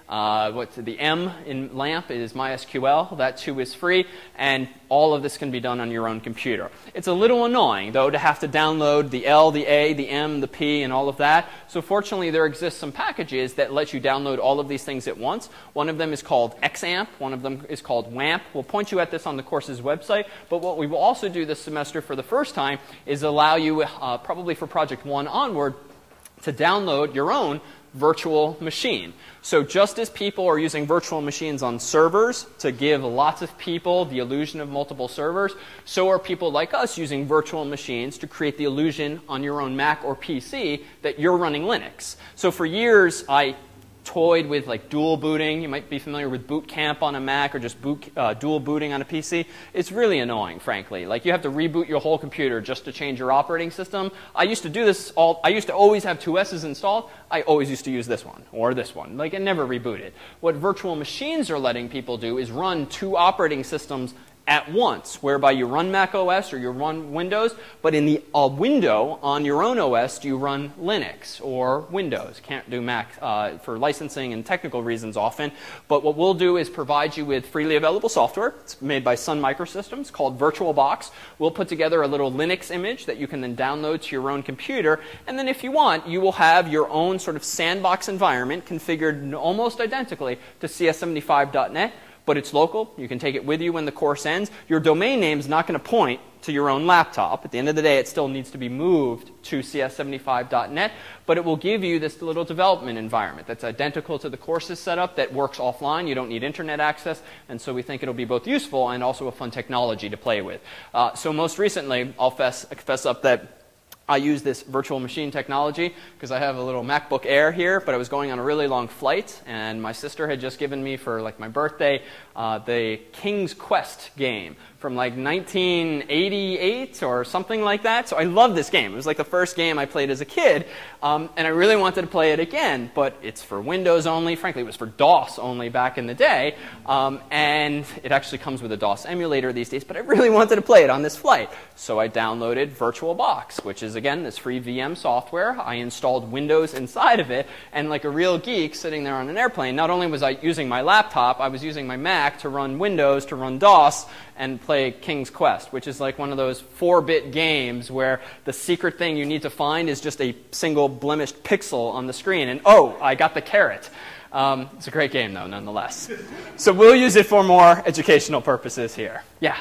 Uh, what's the M in LAMP is MySQL. That too is free, and all of this can be done on your own computer. It's a little annoying, though, to have to download the L, the A, the M, the P, and all of that. So fortunately, there exist some packages that let you download all of these things at once. One of them is called X A M P. One of them is called WAMP. We'll point you at this on the course's website. But what we will also do this semester for the first time is allow you, uh, probably for Project One onward, to download your own virtual machine. So just as people are using virtual machines on servers to give lots of people the illusion of multiple servers, so are people like us using virtual machines to create the illusion on your own Mac or P C that you're running Linux. So for years, I toyed with like dual booting. You might be familiar with Boot Camp on a Mac or just boot, uh, dual booting on a P C. It's really annoying, frankly. Like you have to reboot your whole computer just to change your operating system. I used to do this all, I used to always have two S's installed. I always used to use this one or this one. Like it never rebooted. What virtual machines are letting people do is run two operating systems at once, whereby you run Mac O S or you run Windows, but in the uh, window on your own O S, you run Linux or Windows. Can't do Mac uh, for licensing and technical reasons often. But what we'll do is provide you with freely available software. It's made by Sun Microsystems called VirtualBox. We'll put together a little Linux image that you can then download to your own computer. And then if you want, you will have your own sort of sandbox environment configured almost identically to C S seventy-five dot net. But it's local. You can take it with you when the course ends. Your domain name is not going to point to your own laptop. At the end of the day, it still needs to be moved to C S seventy-five dot net, but it will give you this little development environment that's identical to the course's setup that works offline. You don't need internet access, and so we think it'll be both useful and also a fun technology to play with. Uh, so most recently, I'll fess, fess up that I use this virtual machine technology because I have a little MacBook Air here, but I was going on a really long flight, and my sister had just given me for like my birthday uh, the King's Quest game from like nineteen eighty-eight or something like that. So I love this game. It was like the first game I played as a kid, um, and I really wanted to play it again, but it's for Windows only. Frankly, it was for DOS only back in the day, um, and it actually comes with a DOS emulator these days, but I really wanted to play it on this flight. So I downloaded VirtualBox, which is, again, this free V M software. I installed Windows inside of it, and like a real geek sitting there on an airplane, not only was I using my laptop, I was using my Mac to run Windows, to run DOS, and play King's Quest, which is like one of those four-bit games where the secret thing you need to find is just a single blemished pixel on the screen, and oh, I got the carrot. Um, it's a great game, though, nonetheless. So we'll use it for more educational purposes here. Yeah?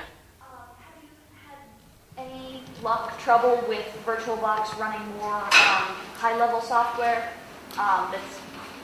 Luck, trouble with VirtualBox running more um, high-level software um, that's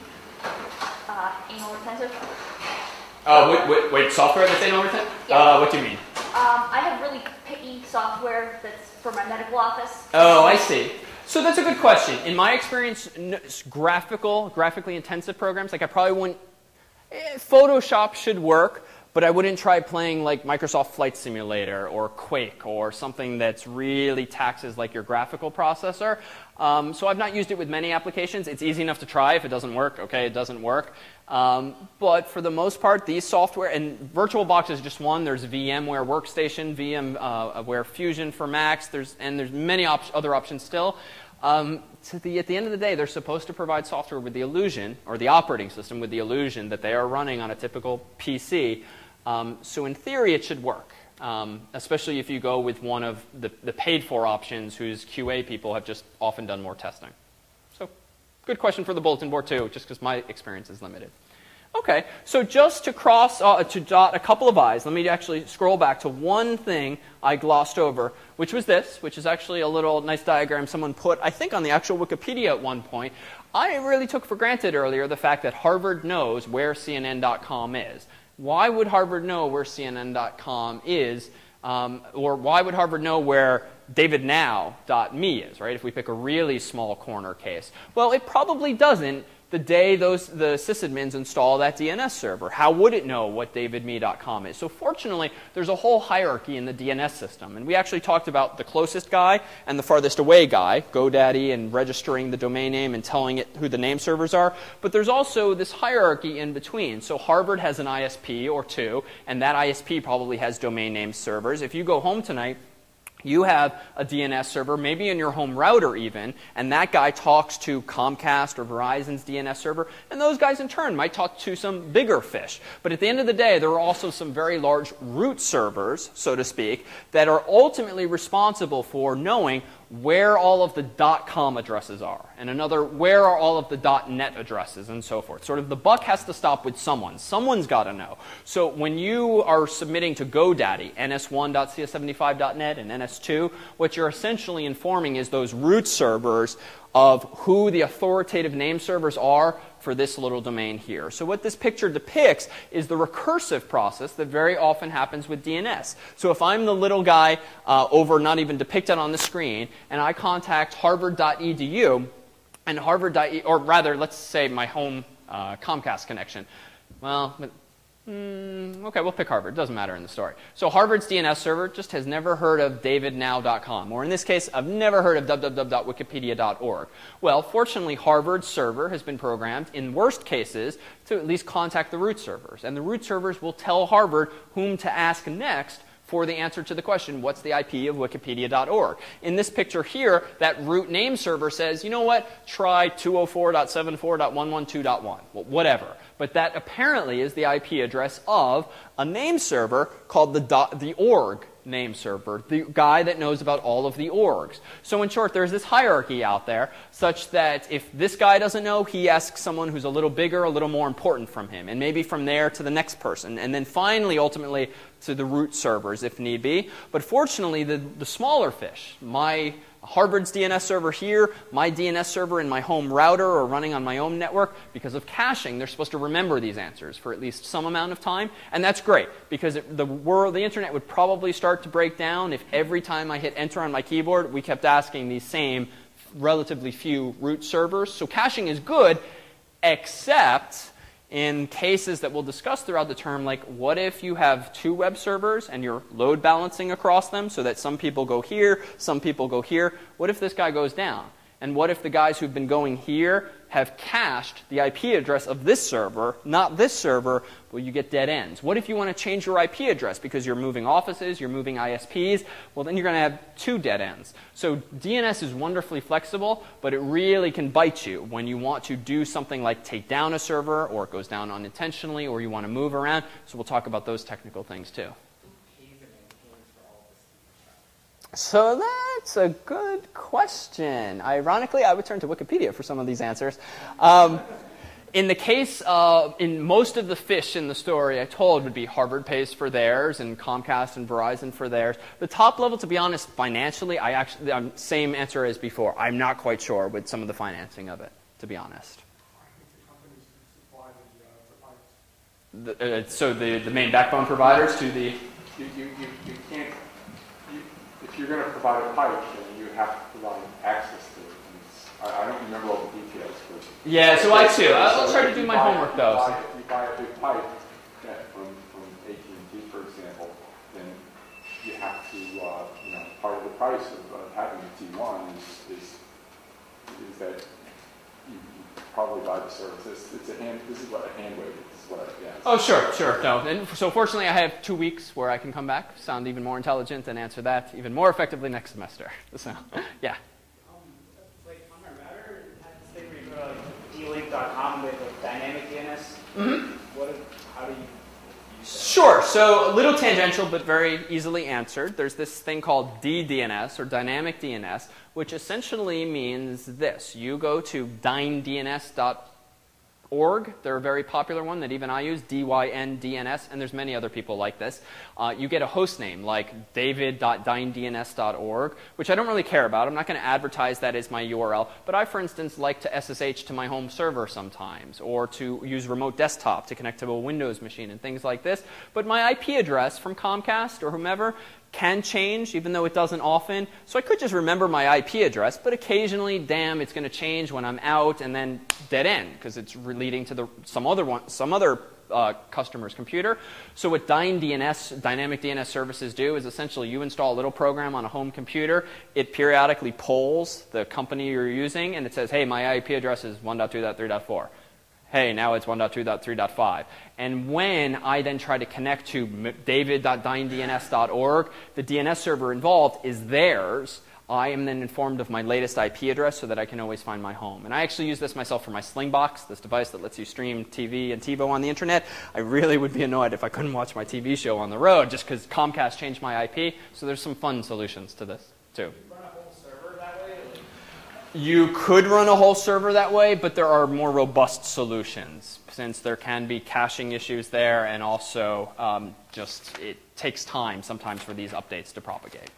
uh, anal retentive? Uh, wait, wait, wait, software that's anal retentive? Yeah. Uh, what do you mean? Um, I have really picky software that's for my medical office. Oh, I see. So that's a good question. In my experience, n- graphical, graphically intensive programs, like I probably wouldn't, eh, Photoshop should work, but I wouldn't try playing like Microsoft Flight Simulator or Quake or something that's really taxes like your graphical processor. Um, so I've not used it with many applications. It's easy enough to try. If it doesn't work, okay, it doesn't work. Um, but for the most part, these software, and VirtualBox is just one. There's VMware Workstation, VMware Fusion for Macs, there's, and there's many op- other options still. Um, to the, at the end of the day, they're supposed to provide software with the illusion, or the operating system with the illusion that they are running on a typical P C. Um, so in theory, it should work, um, especially if you go with one of the, the paid-for options whose Q A people have just often done more testing. So good question for the bulletin board, too, just because my experience is limited. Okay, so just to cross, uh, to dot a couple of I's, let me actually scroll back to one thing I glossed over, which was this, which is actually a little nice diagram someone put, I think, on the actual Wikipedia at one point. I really took for granted earlier the fact that Harvard knows where C N N dot com is. Why would Harvard know where C N N dot com is, um, or why would Harvard know where David Now dot me is, right, if we pick a really small corner case? Well, it probably doesn't the day those the sysadmins install that D N S server. How would it know what David Me dot com is? So fortunately, there's a whole hierarchy in the D N S system. And we actually talked about the closest guy and the farthest away guy, GoDaddy and registering the domain name and telling it who the name servers are. But there's also this hierarchy in between. So Harvard has an I S P or two, and that I S P probably has domain name servers. If you go home tonight, You have a D N S server, maybe in your home router even, and that guy talks to Comcast or Verizon's D N S server, and those guys in turn might talk to some bigger fish. But at the end of the day, there are also some very large root servers, so to speak, that are ultimately responsible for knowing where all of the .com addresses are, and another, where are all of the .net addresses, and so forth. Sort of the buck has to stop with someone. Someone's got to know. So when you are submitting to GoDaddy, N S one dot C S seventy-five dot net and N S two, what you're essentially informing is those root servers of who the authoritative name servers are for this little domain here. So what this picture depicts is the recursive process that very often happens with D N S. So if I'm the little guy uh, over, not even depicted on the screen, and I contact harvard dot E D U, and Harvard, or rather, let's say my home uh, Comcast connection. Well, mm, okay, we'll pick Harvard. Doesn't matter in the story. So Harvard's D N S server just has never heard of david now dot com. Or in this case, I've never heard of w w w dot wikipedia dot org. Well, fortunately, Harvard's server has been programmed, in worst cases, to at least contact the root servers. And the root servers will tell Harvard whom to ask next for the answer to the question, what's the I P of wikipedia dot org? In this picture here, that root name server says, you know what, try two oh four dot seventy-four dot one twelve dot one, well, whatever. But that apparently is the I P address of a name server called the, dot, the org name server, the guy that knows about all of the orgs. So in short, there's this hierarchy out there such that if this guy doesn't know, he asks someone who's a little bigger, a little more important from him, and maybe from there to the next person, and then finally, ultimately, to the root servers if need be. But fortunately, the, the smaller fish, my Harvard's D N S server here, my D N S server in my home router or running on my own network, because of caching, they're supposed to remember these answers for at least some amount of time. And that's great, because it, the world, the internet would probably start to break down if every time I hit enter on my keyboard, we kept asking these same relatively few root servers. So caching is good, except in cases that we'll discuss throughout the term, like what if you have two web servers and you're load balancing across them so that some people go here, some people go here? What if this guy goes down? And what if the guys who've been going here have cached the I P address of this server, not this server? Well, you get dead ends. What if you want to change your I P address because you're moving offices, you're moving I S Ps? Well, then you're going to have two dead ends. So D N S is wonderfully flexible, but it really can bite you when you want to do something like take down a server, or it goes down unintentionally, or you want to move around. So we'll talk about those technical things too. So that's a good question. Ironically, I would turn to Wikipedia for some of these answers. Um, in the case of, in most of the fish in the story I told would be Harvard pays for theirs and Comcast and Verizon for theirs. The top level, to be honest, financially, I actually, um, same answer as before. I'm not quite sure with some of the financing of it, to be honest. The, uh, so the, the main backbone providers to the... You, you, you, you can't... If you're going to provide a pipe, then you have to provide access to it. And I, I don't remember all the details. But yeah, so I too. I'll so try to do my buy, homework, though. If you, buy, if you buy a big pipe that from, from A T and T, for example, then you have to, uh, you know, part of the price of, of having a T one is, is, is that you, you probably buy the service. It's, it's a hand, this is what a hand wave is. What I, yeah, oh, sure, sure. No. And so fortunately, I have two weeks where I can come back, sound even more intelligent, and answer that even more effectively next semester. So, yeah. Um, like on my router, it has this thing where you go to like, D link dot com with like, dynamic D N S. Mm-hmm. What? How do you use that? Sure. So a little tangential, but very easily answered. There's this thing called D D N S, or dynamic D N S, which essentially means this. You go to dyn D N S dot com. Org, they're a very popular one that even I use, D Y N D N S, and there's many other people like this. Uh, you get a host name like david dot dyn D N S dot org, which I don't really care about. I'm not going to advertise that as my U R L, but I, for instance, like to S S H to my home server sometimes, or to use remote desktop to connect to a Windows machine and things like this. But my I P address from Comcast or whomever can change, even though it doesn't often. So I could just remember my I P address, but occasionally, damn, it's going to change when I'm out, and then dead end, because it's leading to the, some other one, some other uh, customer's computer. So what dyn D N S, dynamic D N S services do is essentially you install a little program on a home computer. It periodically polls the company you're using, and it says, hey, my I P address is one dot two dot three dot four. hey, now it's one point two point three point five. And when I then try to connect to david dot dyn D N S dot org, the D N S server involved is theirs. I am then informed of my latest I P address so that I can always find my home. And I actually use this myself for my Slingbox, this device that lets you stream T V and TiVo on the internet. I really would be annoyed if I couldn't watch my T V show on the road just because Comcast changed my I P. So there's some fun solutions to this, too. Run a whole server that way? You could run a whole server that way, but there are more robust solutions since there can be caching issues there, and also um, just it takes time sometimes for these updates to propagate.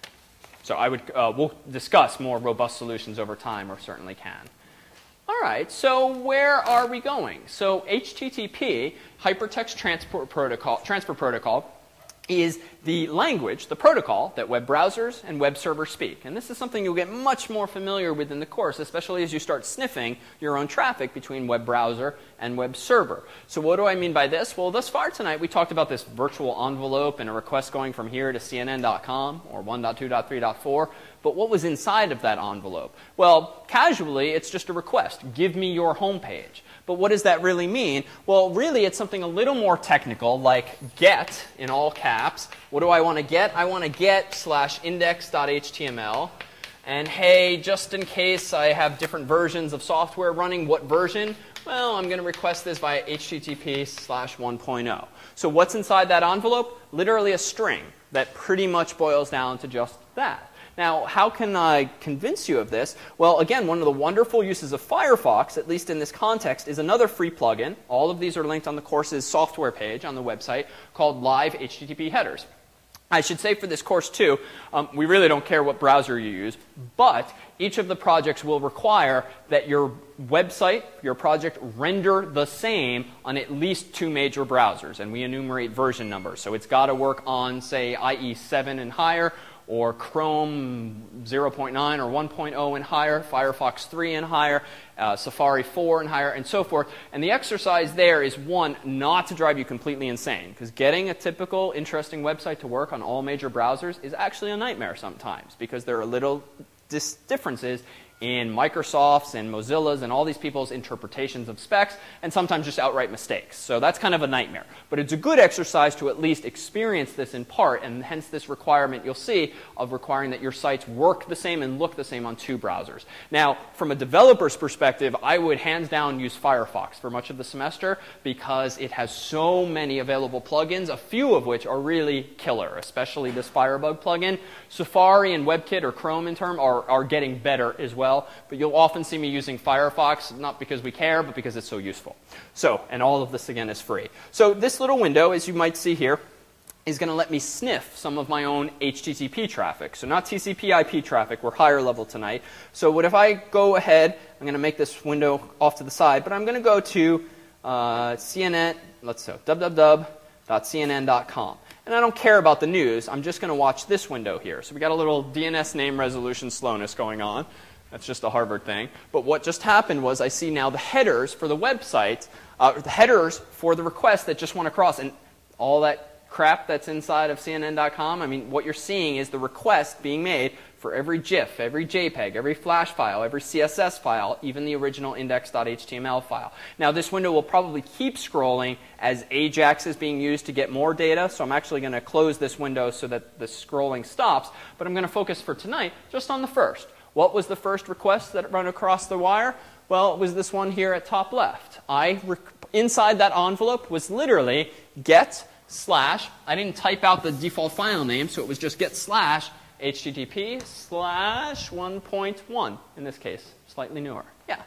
So I would, uh, we'll discuss more robust solutions over time, or certainly can. All right, so where are we going? So H T T P, Hypertext Transport Protocol, Transfer Protocol, is the language, the protocol, that web browsers and web servers speak. And this is something you'll get much more familiar with in the course, especially as you start sniffing your own traffic between web browser and web server. So what do I mean by this? Well, thus far tonight we talked about this virtual envelope and a request going from here to C N N dot com or one point two point three point four. But what was inside of that envelope? Well, casually, it's just a request. Give me your home page. But what does that really mean? Well, really, it's something a little more technical, like get in all caps. What do I want to get? I want to get slash index dot H T M L. And hey, just in case I have different versions of software running, what version? Well, I'm going to request this via H T T P slash one point oh. So what's inside that envelope? Literally a string that pretty much boils down to just that. Now, how can I convince you of this? Well, again, one of the wonderful uses of Firefox, at least in this context, is another free plugin. All of these are linked on the course's software page on the website called Live H T T P Headers. I should say for this course, too, um, we really don't care what browser you use, but each of the projects will require that your website, your project, render the same on at least two major browsers, and we enumerate version numbers. So it's got to work on, say, I E seven and higher, or Chrome zero point nine or one point oh and higher, Firefox three and higher, uh, Safari four and higher, and so forth. And the exercise there is, one, not to drive you completely insane, because getting a typical interesting website to work on all major browsers is actually a nightmare sometimes, because there are little dis- differences in Microsoft's and Mozilla's and all these people's interpretations of specs, and sometimes just outright mistakes. So that's kind of a nightmare. But it's a good exercise to at least experience this in part, and hence this requirement you'll see of requiring that your sites work the same and look the same on two browsers. Now, from a developer's perspective, I would hands down use Firefox for much of the semester because it has so many available plugins, a few of which are really killer, especially this Firebug plugin. Safari and WebKit, or Chrome in term, are, are getting better as well. Well, but you'll often see me using Firefox, not because we care, but because it's so useful. So, and all of this, again, is free. So this little window, as you might see here, is going to let me sniff some of my own H T T P traffic. So not T C P I P traffic. We're higher level tonight. So what if I go ahead, I'm going to make this window off to the side, but I'm going to go to uh, C N N, let's see, w w w dot C N N dot com. And I don't care about the news. I'm just going to watch this window here. So we got a little D N S name resolution slowness going on. That's just a Harvard thing. But what just happened was I see now the headers for the website, uh, the headers for the requests that just went across, and all that crap that's inside of C N N dot com, I mean, what you're seeing is the request being made for every GIF, every JPEG, every Flash file, every C S S file, even the original index dot H T M L file. Now, this window will probably keep scrolling as AJAX is being used to get more data, so I'm actually going to close this window so that the scrolling stops, but I'm going to focus for tonight just on the first. What was the first request that ran across the wire? Well, it was this one here at top left. I inside that envelope was literally get slash, I didn't type out the default file name, so it was just get slash H T T P slash one point one, in this case, slightly newer. Yeah?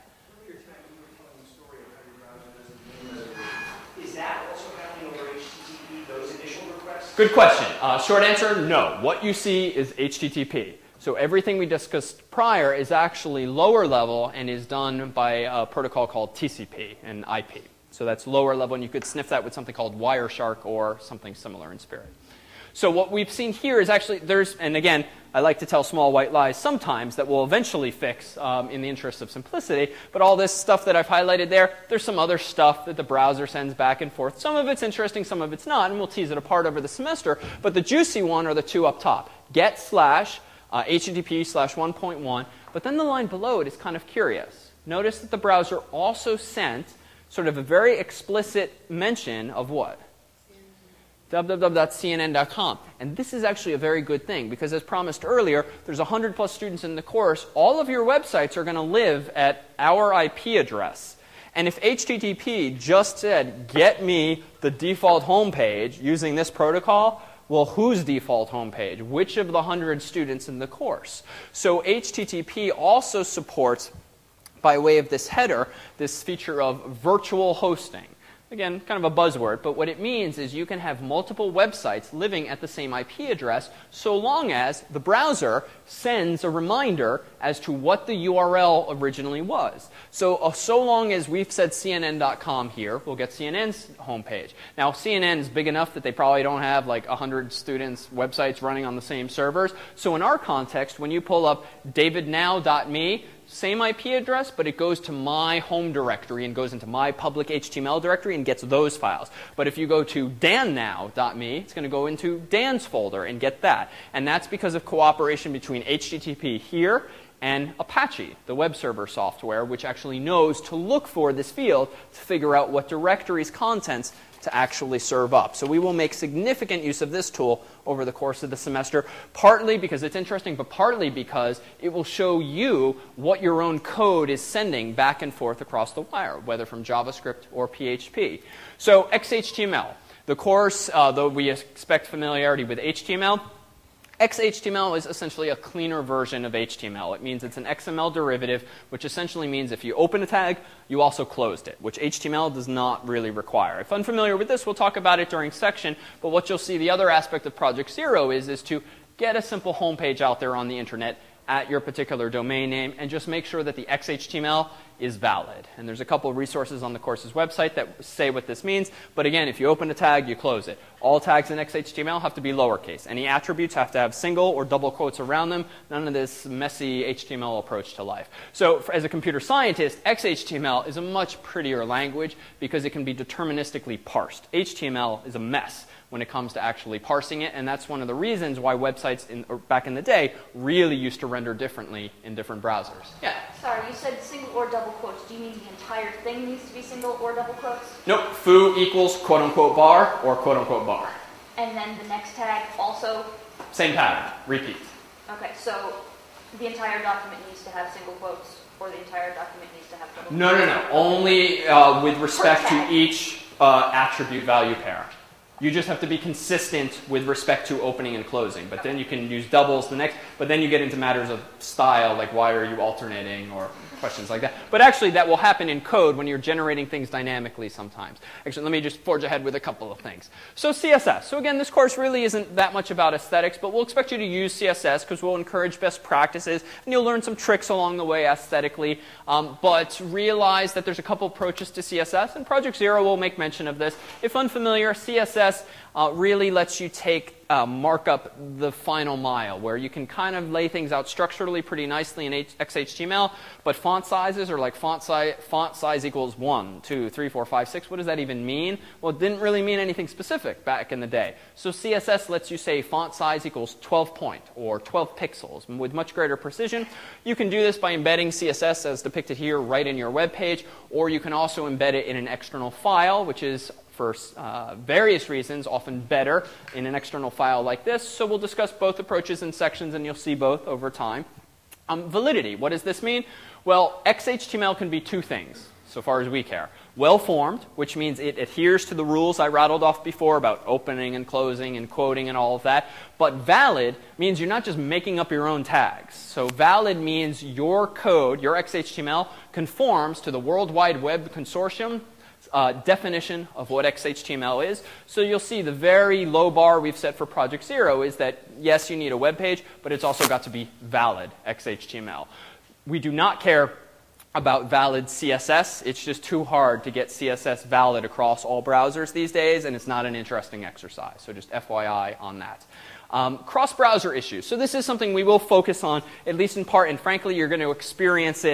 Is that also happening over H T T P, those initial requests? Good question. Uh, short answer, no. What you see is H T T P. So everything we discussed prior is actually lower level and is done by a protocol called T C P and I P. So that's lower level, and you could sniff that with something called Wireshark or something similar in spirit. So what we've seen here is actually there's, and again, I like to tell small white lies sometimes that we'll eventually fix um, in the interest of simplicity, but all this stuff that I've highlighted there, there's some other stuff that the browser sends back and forth. Some of it's interesting, some of it's not, and we'll tease it apart over the semester, but the juicy one are the two up top. Get slash Uh, H T T P slash one point one, but then the line below it is kind of curious. Notice that the browser also sent sort of a very explicit mention of what? w w w dot c n n dot com. And this is actually a very good thing because, as promised earlier, there's one hundred plus students in the course. All of your websites are going to live at our I P address. And if H T T P just said, get me the default homepage using this protocol, well, whose default homepage? Which of the one hundred students in the course? So H T T P also supports, by way of this header, this feature of virtual hosting. Again, kind of a buzzword, but what it means is you can have multiple websites living at the same I P address so long as the browser sends a reminder as to what the U R L originally was. So, uh, so long as we've said C N N dot com here, we'll get C N N's homepage. Now, C N N is big enough that they probably don't have like one hundred students' websites running on the same servers. So in our context, when you pull up david now dot me, same I P address, but it goes to my home directory and goes into my public H T M L directory and gets those files. But if you go to dan now dot me, it's going to go into Dan's folder and get that. And that's because of cooperation between H T T P here and Apache, the web server software, which actually knows to look for this field to figure out what directory's contents to actually serve up. So we will make significant use of this tool over the course of the semester, partly because it's interesting, but partly because it will show you what your own code is sending back and forth across the wire, whether from JavaScript or P H P. So X H T M L. The course, uh, though we expect familiarity with H T M L, X H T M L is essentially a cleaner version of H T M L. It means it's an X M L derivative, which essentially means if you open a tag, you also closed it, which H T M L does not really require. If unfamiliar with this, we'll talk about it during section, but what you'll see the other aspect of Project Zero is, is to get a simple homepage out there on the internet at your particular domain name and just make sure that the X H T M L is valid. And there's a couple of resources on the course's website that say what this means. But again, if you open a tag, you close it. All tags in X H T M L have to be lowercase. Any attributes have to have single or double quotes around them. None of this messy H T M L approach to life. So for, as a computer scientist, X H T M L is a much prettier language because it can be deterministically parsed. H T M L is a mess when it comes to actually parsing it, and that's one of the reasons why websites in, or back in the day really used to render differently in different browsers. Yeah? Sorry, you said single or double quotes. Do you mean the entire thing needs to be single or double quotes? Nope. Foo equals quote-unquote bar or quote-unquote bar. And then the next tag also? Same pattern. Repeat. Okay, so the entire document needs to have single quotes, or the entire document needs to have double quotes? No, no, no. Only uh, with respect to each uh, attribute value pair. You just have to be consistent with respect to opening and closing. But then you can use doubles the next. But then you get into matters of style, like why are you alternating or questions like that. But actually, that will happen in code when you're generating things dynamically sometimes. Actually, let me just forge ahead with a couple of things. So C S S. So again, this course really isn't that much about aesthetics, but we'll expect you to use C S S because we'll encourage best practices, and you'll learn some tricks along the way aesthetically. Um, but realize that there's a couple approaches to C S S, and Project Zero will make mention of this. If unfamiliar, C S S uh, really lets you take Uh, mark up the final mile, where you can kind of lay things out structurally pretty nicely in X H T M L, but font sizes are like font, si font size equals one, two, three, four, five, six. What does that even mean? Well, it didn't really mean anything specific back in the day. So C S S lets you say font size equals twelve point or twelve pixels with much greater precision. You can do this by embedding C S S as depicted here right in your web page, or you can also embed it in an external file, which is for uh, various reasons, often better in an external file like this. So we'll discuss both approaches in sections, and you'll see both over time. Um, validity, what does this mean? Well, X H T M L can be two things, so far as we care. Well-formed, which means it adheres to the rules I rattled off before about opening and closing and quoting and all of that. But valid means you're not just making up your own tags. So valid means your code, your X H T M L, conforms to the World Wide Web Consortium Uh, definition of what X H T M L is. So you'll see the very low bar we've set for Project Zero is that, yes, you need a web page, but it's also got to be valid X H T M L. We do not care about valid C S S. It's just too hard to get C S S valid across all browsers these days, and it's not an interesting exercise. So just F Y I on that. Um, cross-browser issues. So this is something we will focus on, at least in part, and frankly, you're going to experience it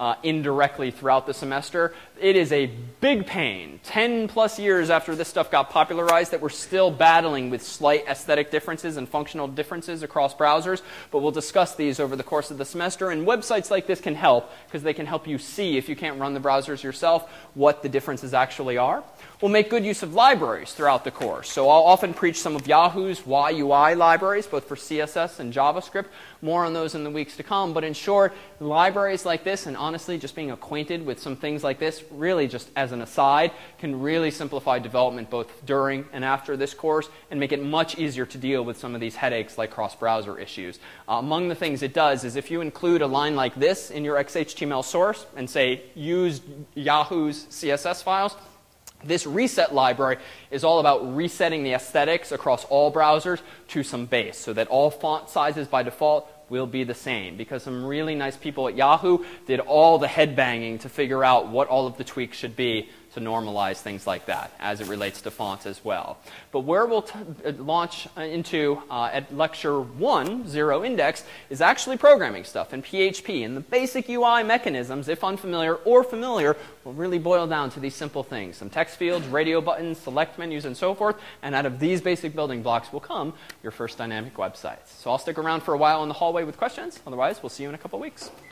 uh, indirectly throughout the semester. It is a big pain, ten plus years after this stuff got popularized, that we're still battling with slight aesthetic differences and functional differences across browsers, but we'll discuss these over the course of the semester, and websites like this can help because they can help you see, if you can't run the browsers yourself, what the differences actually are. We'll make good use of libraries throughout the course. So I'll often preach some of Yahoo's Y U I libraries, both for C S S and JavaScript. More on those in the weeks to come. But in short, libraries like this, and honestly, just being acquainted with some things like this, really just as an aside, can really simplify development both during and after this course and make it much easier to deal with some of these headaches like cross-browser issues. Uh, among the things it does is if you include a line like this in your X H T M L source and say, use Yahoo's C S S files, this reset library is all about resetting the aesthetics across all browsers to some base so that all font sizes by default will be the same, because some really nice people at Yahoo did all the headbanging to figure out what all of the tweaks should be to normalize things like that as it relates to fonts as well. But where we'll t launch into uh, at lecture one, Zero Index, is actually programming stuff in P H P. And the basic U I mechanisms, if unfamiliar or familiar, will really boil down to these simple things. Some text fields, radio buttons, select menus, and so forth. And out of these basic building blocks will come your first dynamic websites. So I'll stick around for a while in the hallway with questions. Otherwise, we'll see you in a couple weeks.